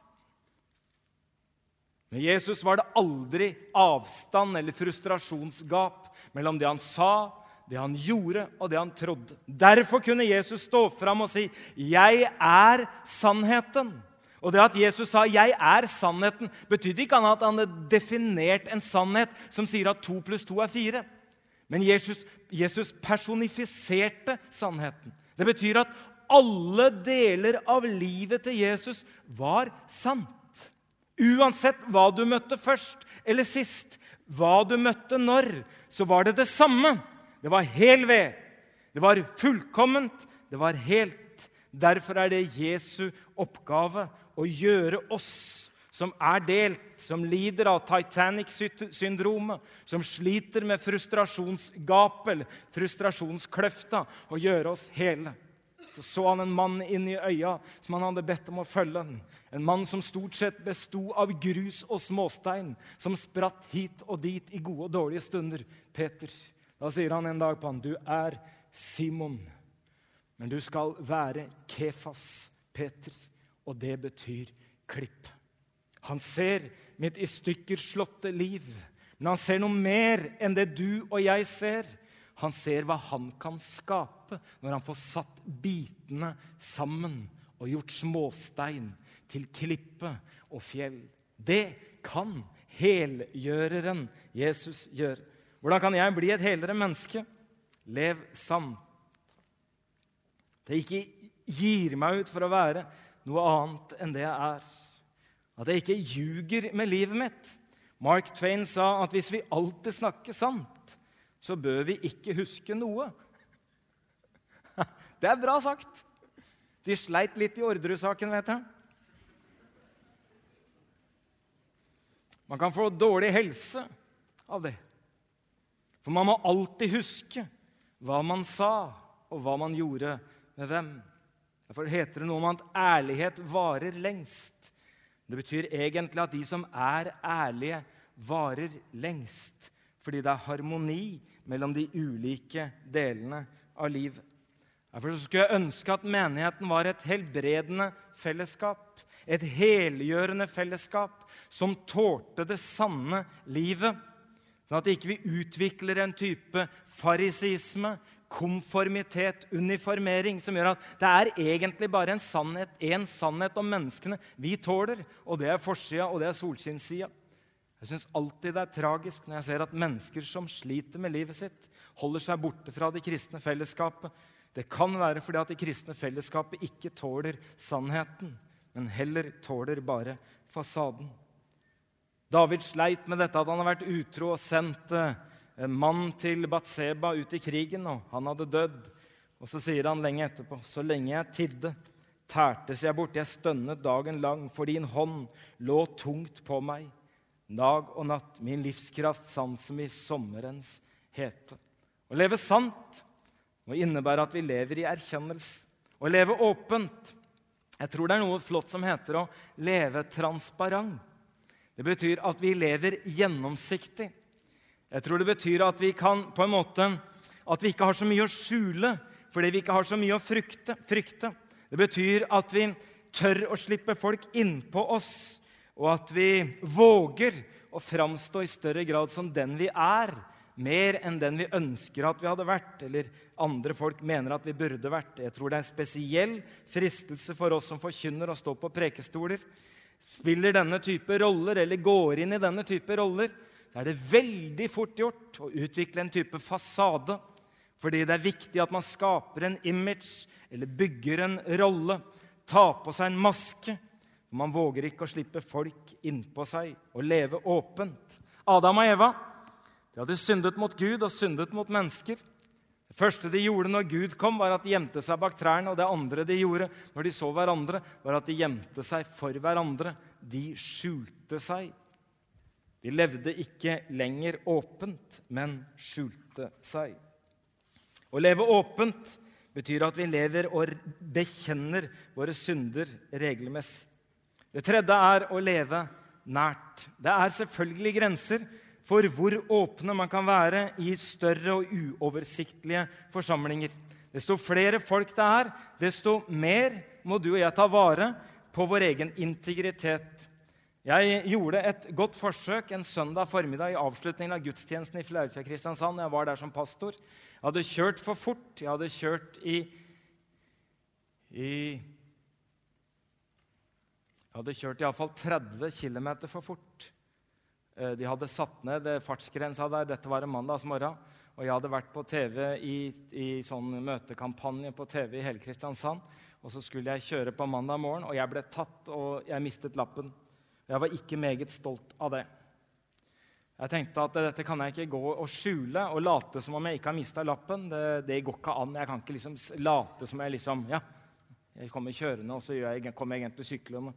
Med Jesus var det aldri avstand eller frustrasjonsgap mellom det han sa, det han gjorde og det han trodde. Derfor kunne Jesus stå fram og si, «Jeg er sannheten.» Og det at Jesus sa, «Jeg er sannheten», betydde ikke at han hadde definert en sannhet som sier at to pluss to er fire. Men Jesus, Jesus personifiserte sannheten. Det betyr at alle deler av livet til Jesus var sant. Uansett hva du møtte først eller sist, hva du møtte når, så var det det samme. Det var hel ved. Det var fullkomment. Det var helt. Derfor er det Jesu oppgave å gjøre oss som er delt, som lider av Titanic-syndromet, som sliter med frustrasjonsgap eller frustrasjonskløfta, og gjøre oss hele. Så så han en mann inn i øya som han hadde bedt om å følge. En mann som stort sett bestod av grus og småstein, som spratt hit og dit i gode og dårlige stunder. Peter, da sier han en dag på han, «Du er Simon, men du skal være Kefas, Peter.» Og det betyr klipp. Han ser mitt i stykker slåtte liv, men han ser noe mer enn det du og jeg ser. Han ser hva han kan skape når han får satt bitene sammen og gjort småstein til klippe og fjell. Det kan helgjøreren Jesus gjøre. Hvordan kan jeg bli et helere menneske? Lev sant. Det ikke gir meg ut for å være noe annet enn det jeg er. At jeg ikke ljuger med livet mitt. Mark Twain sa at hvis vi alltid snakker sant, så bør vi ikke huske noe. Det er bra sagt. De sleit litt i Orderud-saken, vet jeg. Man kan få dårlig helse av det. For man må alltid huske hva man sa, og hva man gjorde med hvem. Derfor heter det noe om at ærlighet varer lengst. Det betyr egentlig at de som er ærlige varer lengst, fordi det er harmoni mellom de ulike delene av livet. Derfor skulle jeg ønske at menigheten var et helbredende fellesskap, et helgjørende fellesskap som tålte det sanne livet, sånn at ikke vi utvikler en type farisisme, konformitet, uniformering, som gjør at det er egentlig bare en sannhet, en sannhet om menneskene vi tåler, og det er forsida, og det er solskinnsida. Jeg synes alltid det er tragisk når jeg ser at mennesker som sliter med livet sitt, holder seg borte fra det kristne fellesskapet. Det kan være fordi at det kristne fellesskapet ikke tåler sannheten, men heller tåler bare fasaden. David sleit med dette at han har vært utro og sendt en mann til Batseba ut i krigen, og han hadde dødd. Og så sier han lenge etterpå, så lenge jeg tidde, tærtes jeg bort, jeg stønnet dagen lang, for din hånd lå tungt på meg. Dag og natt, min livskraft sann som i sommerens hete. Å leve sant må innebære at vi lever i erkjennelse. Å leve åpent. Jeg tror det er noe flott som heter å leve transparent. Det betyr at vi lever gjennomsiktig. Jeg tror det betyr at vi kan på en måte, at vi ikke har så mye å skjule, fordi vi ikke har så mye å frykte. frykte. Det betyr at vi tør å slippe folk inn på oss, og at vi våger å framstå i større grad som den vi er, mer enn den vi ønsker at vi hadde vært, eller andre folk mener at vi burde vært. Jeg tror det er en spesiell fristelse for oss som forkynner å stå på prekestoler. Spiller denne type roller, eller går inn i denne type roller, da er det veldig fort gjort å utvikle en type fasade, fordi det er viktig at man skaper en image, eller bygger en rolle, tar på seg en maske. Man våger ikke å slippe folk inn på seg og leve åpent. Adam og Eva, de hadde syndet mot Gud og syndet mot mennesker. Det første de gjorde når Gud kom, var at de gjemte seg bak trærne, og det andre de gjorde når de så hverandre, var at de gjemte seg for hverandre. De skjulte seg. De levde ikke lenger åpent, men skjulte seg. Å leve åpent betyr at vi lever og bekjenner våre synder regelmessig. Det tredje er å leve nært. Det er selvfølgelig grenser for hvor åpne man kan være i større og uoversiktlige forsamlinger. Desto flere folk det er, desto mer må du og jeg ta vare på vår egen integritet. Jeg gjorde et godt forsøk en søndag formiddag i avslutningen av gudstjenesten i Philadelphia, Kristiansand. Jeg var der som pastor. Jeg hadde kjørt for fort. Jeg hadde kjørt i, i Jeg hadde kjørt i hvert fall tretti kilometer for fort. De hadde satt ned fartsgrensa der. Dette var en mandagsmorgen. Og jeg hadde vært på T V i, i sånn møtekampanje på T V i hele Kristiansand. Og så skulle jeg kjøre på mandag morgen, og jeg ble tatt, og jeg mistet lappen. Jeg var ikke meget stolt av det. Jeg tenkte at dette kan jeg ikke gå og skjule og late som om jeg ikke har mistet lappen. Det, det går ikke an. Jeg kan ikke liksom late som jeg liksom, ja, jeg kommer kjørende, og så gjør jeg, kommer jeg egentlig syklende.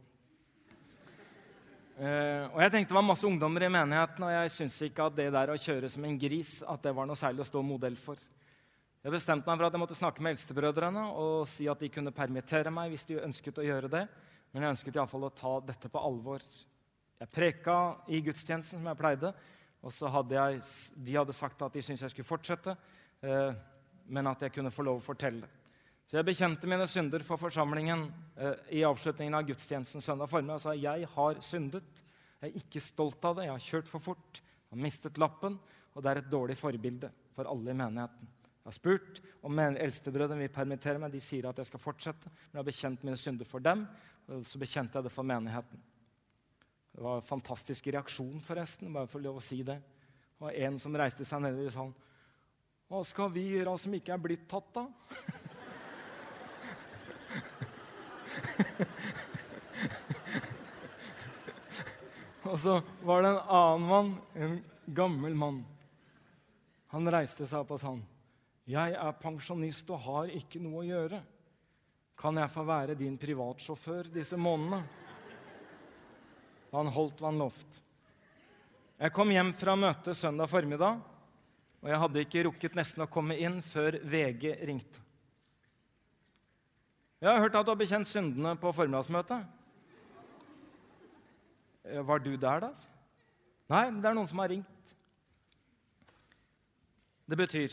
Uh, og jeg tenkte det var masse ungdommer i menigheten, og jeg syntes ikke at det der å kjøre som en gris, at det var noe særlig å stå modell for. Jeg bestemte meg for at jeg måtte snakke med eldstebrødrene og si at de kunne permittere meg hvis de ønsket å gjøre det, men jeg ønsket i hvert fall å ta dette på alvor. Jeg preka i gudstjenesten som jeg pleide, og så hadde jeg, de hadde sagt at de syntes jeg skulle fortsette, uh, men at jeg kunne få lov å fortelle. Så jeg bekjente mine synder for forsamlingen eh, i avslutningen av gudstjenesten søndag formiddag og sa jeg har syndet. Jeg er ikke stolt av det. Jeg har kjørt for fort. Jeg har mistet lappen, og det er et dårlig forbilde for alle i menigheten. Jeg har spurt om eldstebrødrene vil permittere meg. De sier at jeg skal fortsette, men jeg har bekjent mine synder for dem, og så bekjente jeg det for menigheten. Det var en fantastisk reaksjon forresten, bare for lov å si det. Det var en som reiste seg ned og sa, hva skal vi gjøre som ikke er blitt tatt da? Og så var det en annen mann, en gammel mann. Han reiste seg opp og sa, jeg er pensjonist og har ikke noe å gjøre. Kan jeg få være din privatsjåfør disse månedene? Og han holdt hva han lovt. Jeg kom hjem fra møtet søndag formiddag, og jeg hadde ikke rukket nesten å komme inn før V G ringte. Jeg har hørt at du har bekjent syndene på formiddagsmøtet. Var du der da? Nei, det er noen som har ringt. Det betyr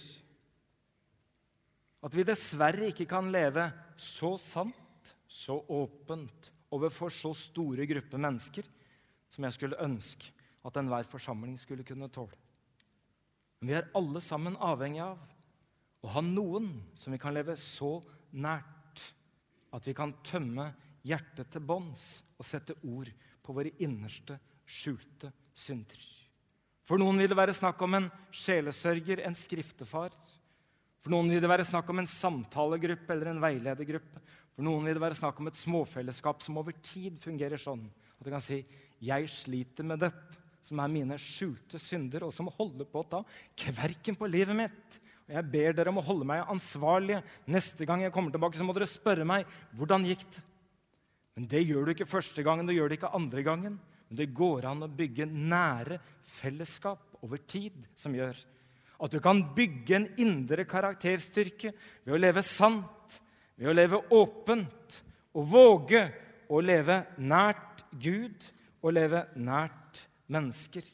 at vi dessverre ikke kan leve så sant, så åpent overfor så store grupper mennesker som jeg skulle ønske at enhver forsamling skulle kunne tåle. Men vi er alle sammen avhengig av å ha noen som vi kan leve så nært at vi kan tømme hjertet til bånds og sette ord på våre innerste, skjulte synder. For noen vil det være snakk om en sjelesørger, en skriftefar. For noen vil det være snakk om en samtalegruppe eller en veiledergruppe. For noen vil det være snakk om et småfellesskap som over tid fungerer sånn at du kan si, jeg sliter med dette, som er mine skjulte synder, og som holder på å ta kverken på livet mitt. Og jeg ber dere om å holde meg ansvarlig. Neste gang jeg kommer tilbake, så må dere spørre meg, hvordan gikk det? Men det gjør du ikke første gangen, du gjør det ikke andre gangen. Men det går an å bygge nære fellesskap over tid, som gjør at du kan bygge en indre karakterstyrke ved å leve sant, ved å leve åpent, og våge å leve nært Gud, og leve nært mennesker.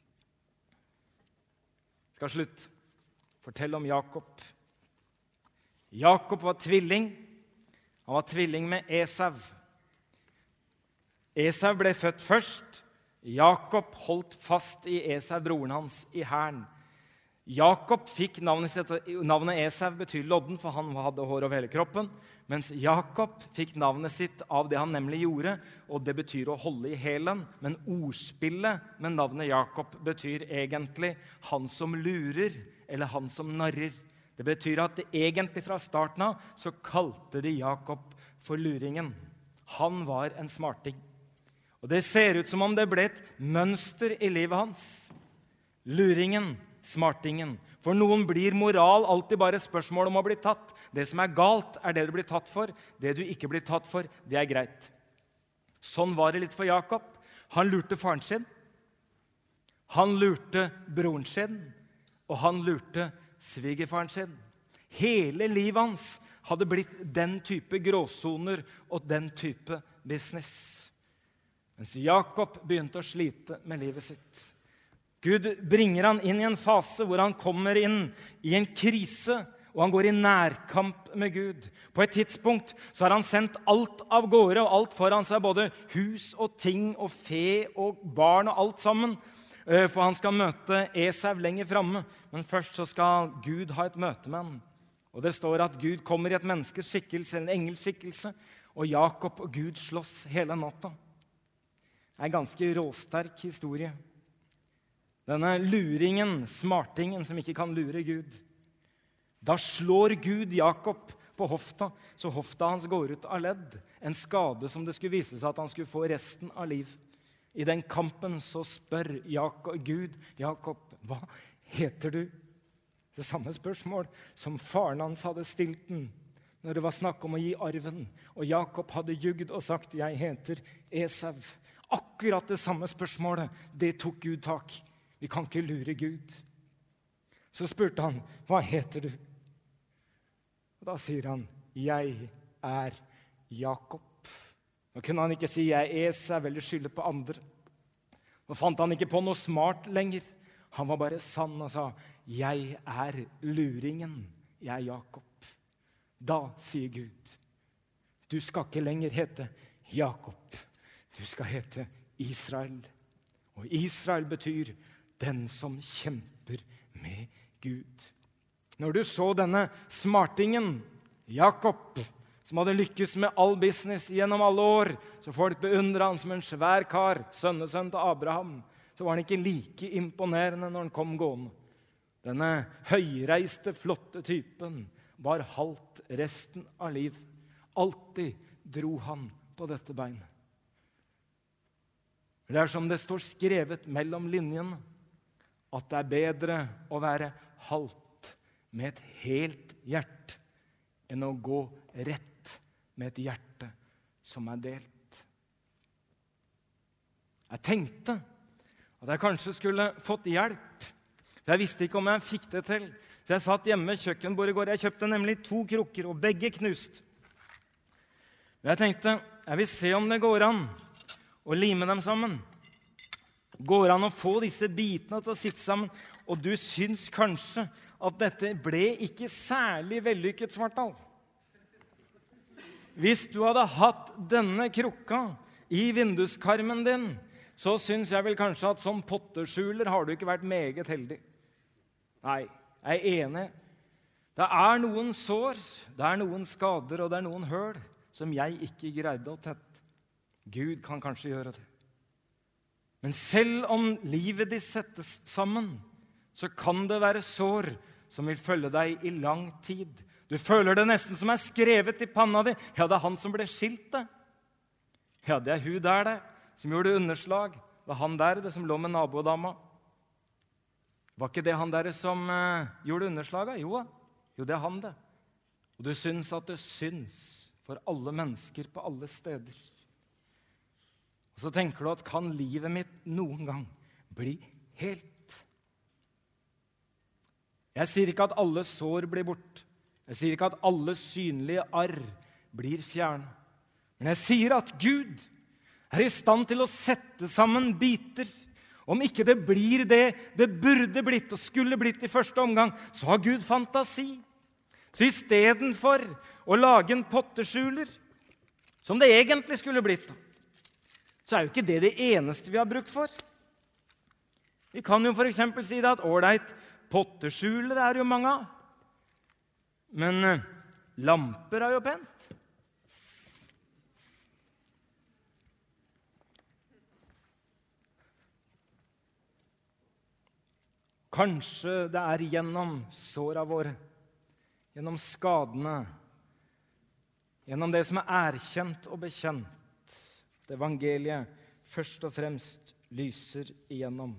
Skal slutt. Fortell om Jakob. Jakob var tvilling. Han var tvilling med Esau. Esau ble født først. Jakob holdt fast i Esau, broren hans, i hæren. Jakob fikk navnet sitt, navnet Esau betyr lodden, for han hadde hår over hele kroppen, mens Jakob fikk navnet sitt av det han nemlig gjorde, og det betyr å holde i hælen. Men ordspillet med navnet Jakob betyr egentlig han som lurer, eller han som narrer. Det betyr at det egentlig fra starten av så kalte de Jakob for luringen. Han var en smarting. Og det ser ut som om det ble et mønster i livet hans. Luringen, smartingen. For noen blir moral alltid bare spørsmål om å bli tatt. Det som er galt, er det du blir tatt for. Det du ikke blir tatt for, det er greit. Sånn var det litt for Jakob. Han lurte faren sin. Han lurte broren sin. Og han lurte svigerfaren sin. Hele livet hans hadde blitt den type gråsoner og den type business. Mens Jakob begynte å slite med livet sitt. Gud bringer han inn i en fase hvor han kommer inn i en krise, og han går i nærkamp med Gud. På et tidspunkt så har han sendt alt av gårde, og alt foran seg, både hus og ting og fe og barn og alt sammen. For han skal møte Esau lenger fremme, men først så skal Gud ha et møte med ham. Og det står at Gud kommer i et menneskes skikkelse, en engelskikkelse, og Jakob og Gud slåss hele natta. Det er en ganske råsterk historie. Denne luringen, smartingen som ikke kan lure Gud. Da slår Gud Jakob på hofta, så hofta hans går ut av ledd. En skade som det skulle vise seg at han skulle få resten av liv. I den kampen så spør Jakob, Gud, Jakob, hva heter du? Det samme spørsmål som faren hans hadde stilt den når det var snakk om å gi arven. Og Jakob hadde jugd og sagt, jeg heter Esau. Akkurat det samme spørsmålet, det tok Gud tak. Vi kan ikke lure Gud. Så spurte han, hva heter du? Og da sier han, jeg er Jakob. Nå kunne han ikke si, jeg er Esau, eller skylde på andre. Nå fant han ikke på noe smart lenger. Han var bare sann og sa, jeg er luringen, jeg er Jakob. Da sier Gud, du skal ikke lenger hete Jakob, du skal hete Israel. Og Israel betyr den som kjemper med Gud. Når du så denne smartingen, Jakob, som hadde lykkes med all business gjennom alle år, så folk beundret han som en svær kar, sønnesønn til Abraham, så var han ikke like imponerende når han kom gående. Denne høyreiste, flotte typen var halvt resten av liv. Alltid dro han på dette beinet. Det er som det står skrevet mellom linjene, at det er bedre å være halvt med et helt hjerte enn å gå rett med et hjerte som er delt. Jeg tenkte at jeg kanskje skulle fått hjelp. Jeg visste ikke om jeg fikk det til. Så jeg satt hjemme ved kjøkkenbordet i går. Jeg kjøpte nemlig to krukker, og begge knust. Men jeg tenkte, jeg vil se om det går an å lime dem sammen. Går an å få disse bitene til å sitte sammen. Og du syns kanskje at dette ble ikke særlig vellykket, Svartdal. Hvis du hadde hatt denne krukka i vinduskarmen din, så syns jeg vel kanskje at som potteskjuler har du ikke vært meget heldig. Nei, jeg er enig. Det er noen sår, det er noen skader, og det er noen høl som jeg ikke greide å tette. Gud kan kanskje gjøre det. Men selv om livet ditt settes sammen, så kan det være sår som vil følge deg i lang tid. Du føler det nesten som er skrevet i panna di. Ja, det er han som ble skilt det. Ja, det er hun der det, som gjorde underslag. Det var han der det som lå med nabodama. Var ikke det han der som uh, gjorde underslaget? Jo, jo, det er han det. Og du syns at det syns for alle mennesker på alle steder. Og så tenker du at kan livet mitt noen gang bli helt? Jeg sier ikke at alle sår blir bort. Jeg sier ikke at alle synlige arr blir fjernet. Men jeg sier at Gud er i stand til å sette sammen biter. Om ikke det blir det det burde blitt og skulle blitt i første omgang, så har Gud fantasi. Så i stedet for å lage en potteskjuler, som det egentlig skulle blitt, så er jo ikke det det eneste vi har brukt for. Vi kan jo for eksempel si det at ålreit, potteskjuler er jo mange av. Men uh, lamper er jo pent. Kanskje det er gjennom såra våre, gjennom skadene, gjennom det som er erkjent og bekjent, at evangeliet først og fremst lyser igjennom.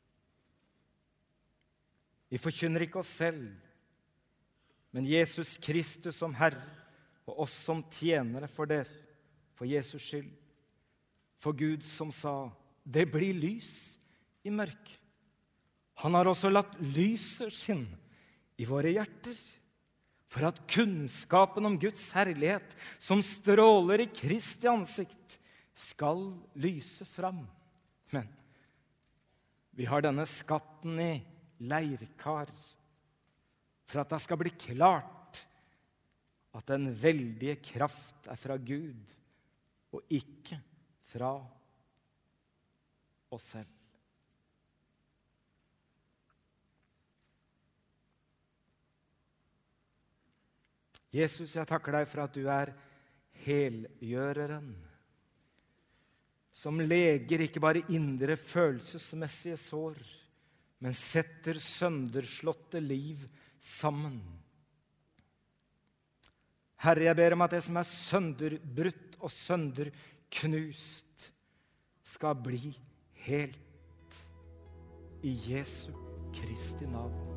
Vi forkynner ikke oss selv, men Jesus Kristus som Herre, og oss som tjenere for dere, for Jesus skyld. For Gud som sa, det blir lys i mørk. Han har også latt lyset skinne i våre hjerter, for at kunnskapen om Guds herlighet, som stråler i Kristi ansikt, skal lyse fram. Men vi har denne skatten i leirkar, for at det skal bli klart at den veldige kraft er fra Gud, og ikke fra oss selv. Jesus, jeg takker deg for at du er helgjøreren, som leger ikke bare indre følelsesmessige sår, men setter sønderslåtte liv sammen. Herre, jeg ber om at det som er sønderbrutt og sønderknust, skal bli helt i Jesu Kristi navn.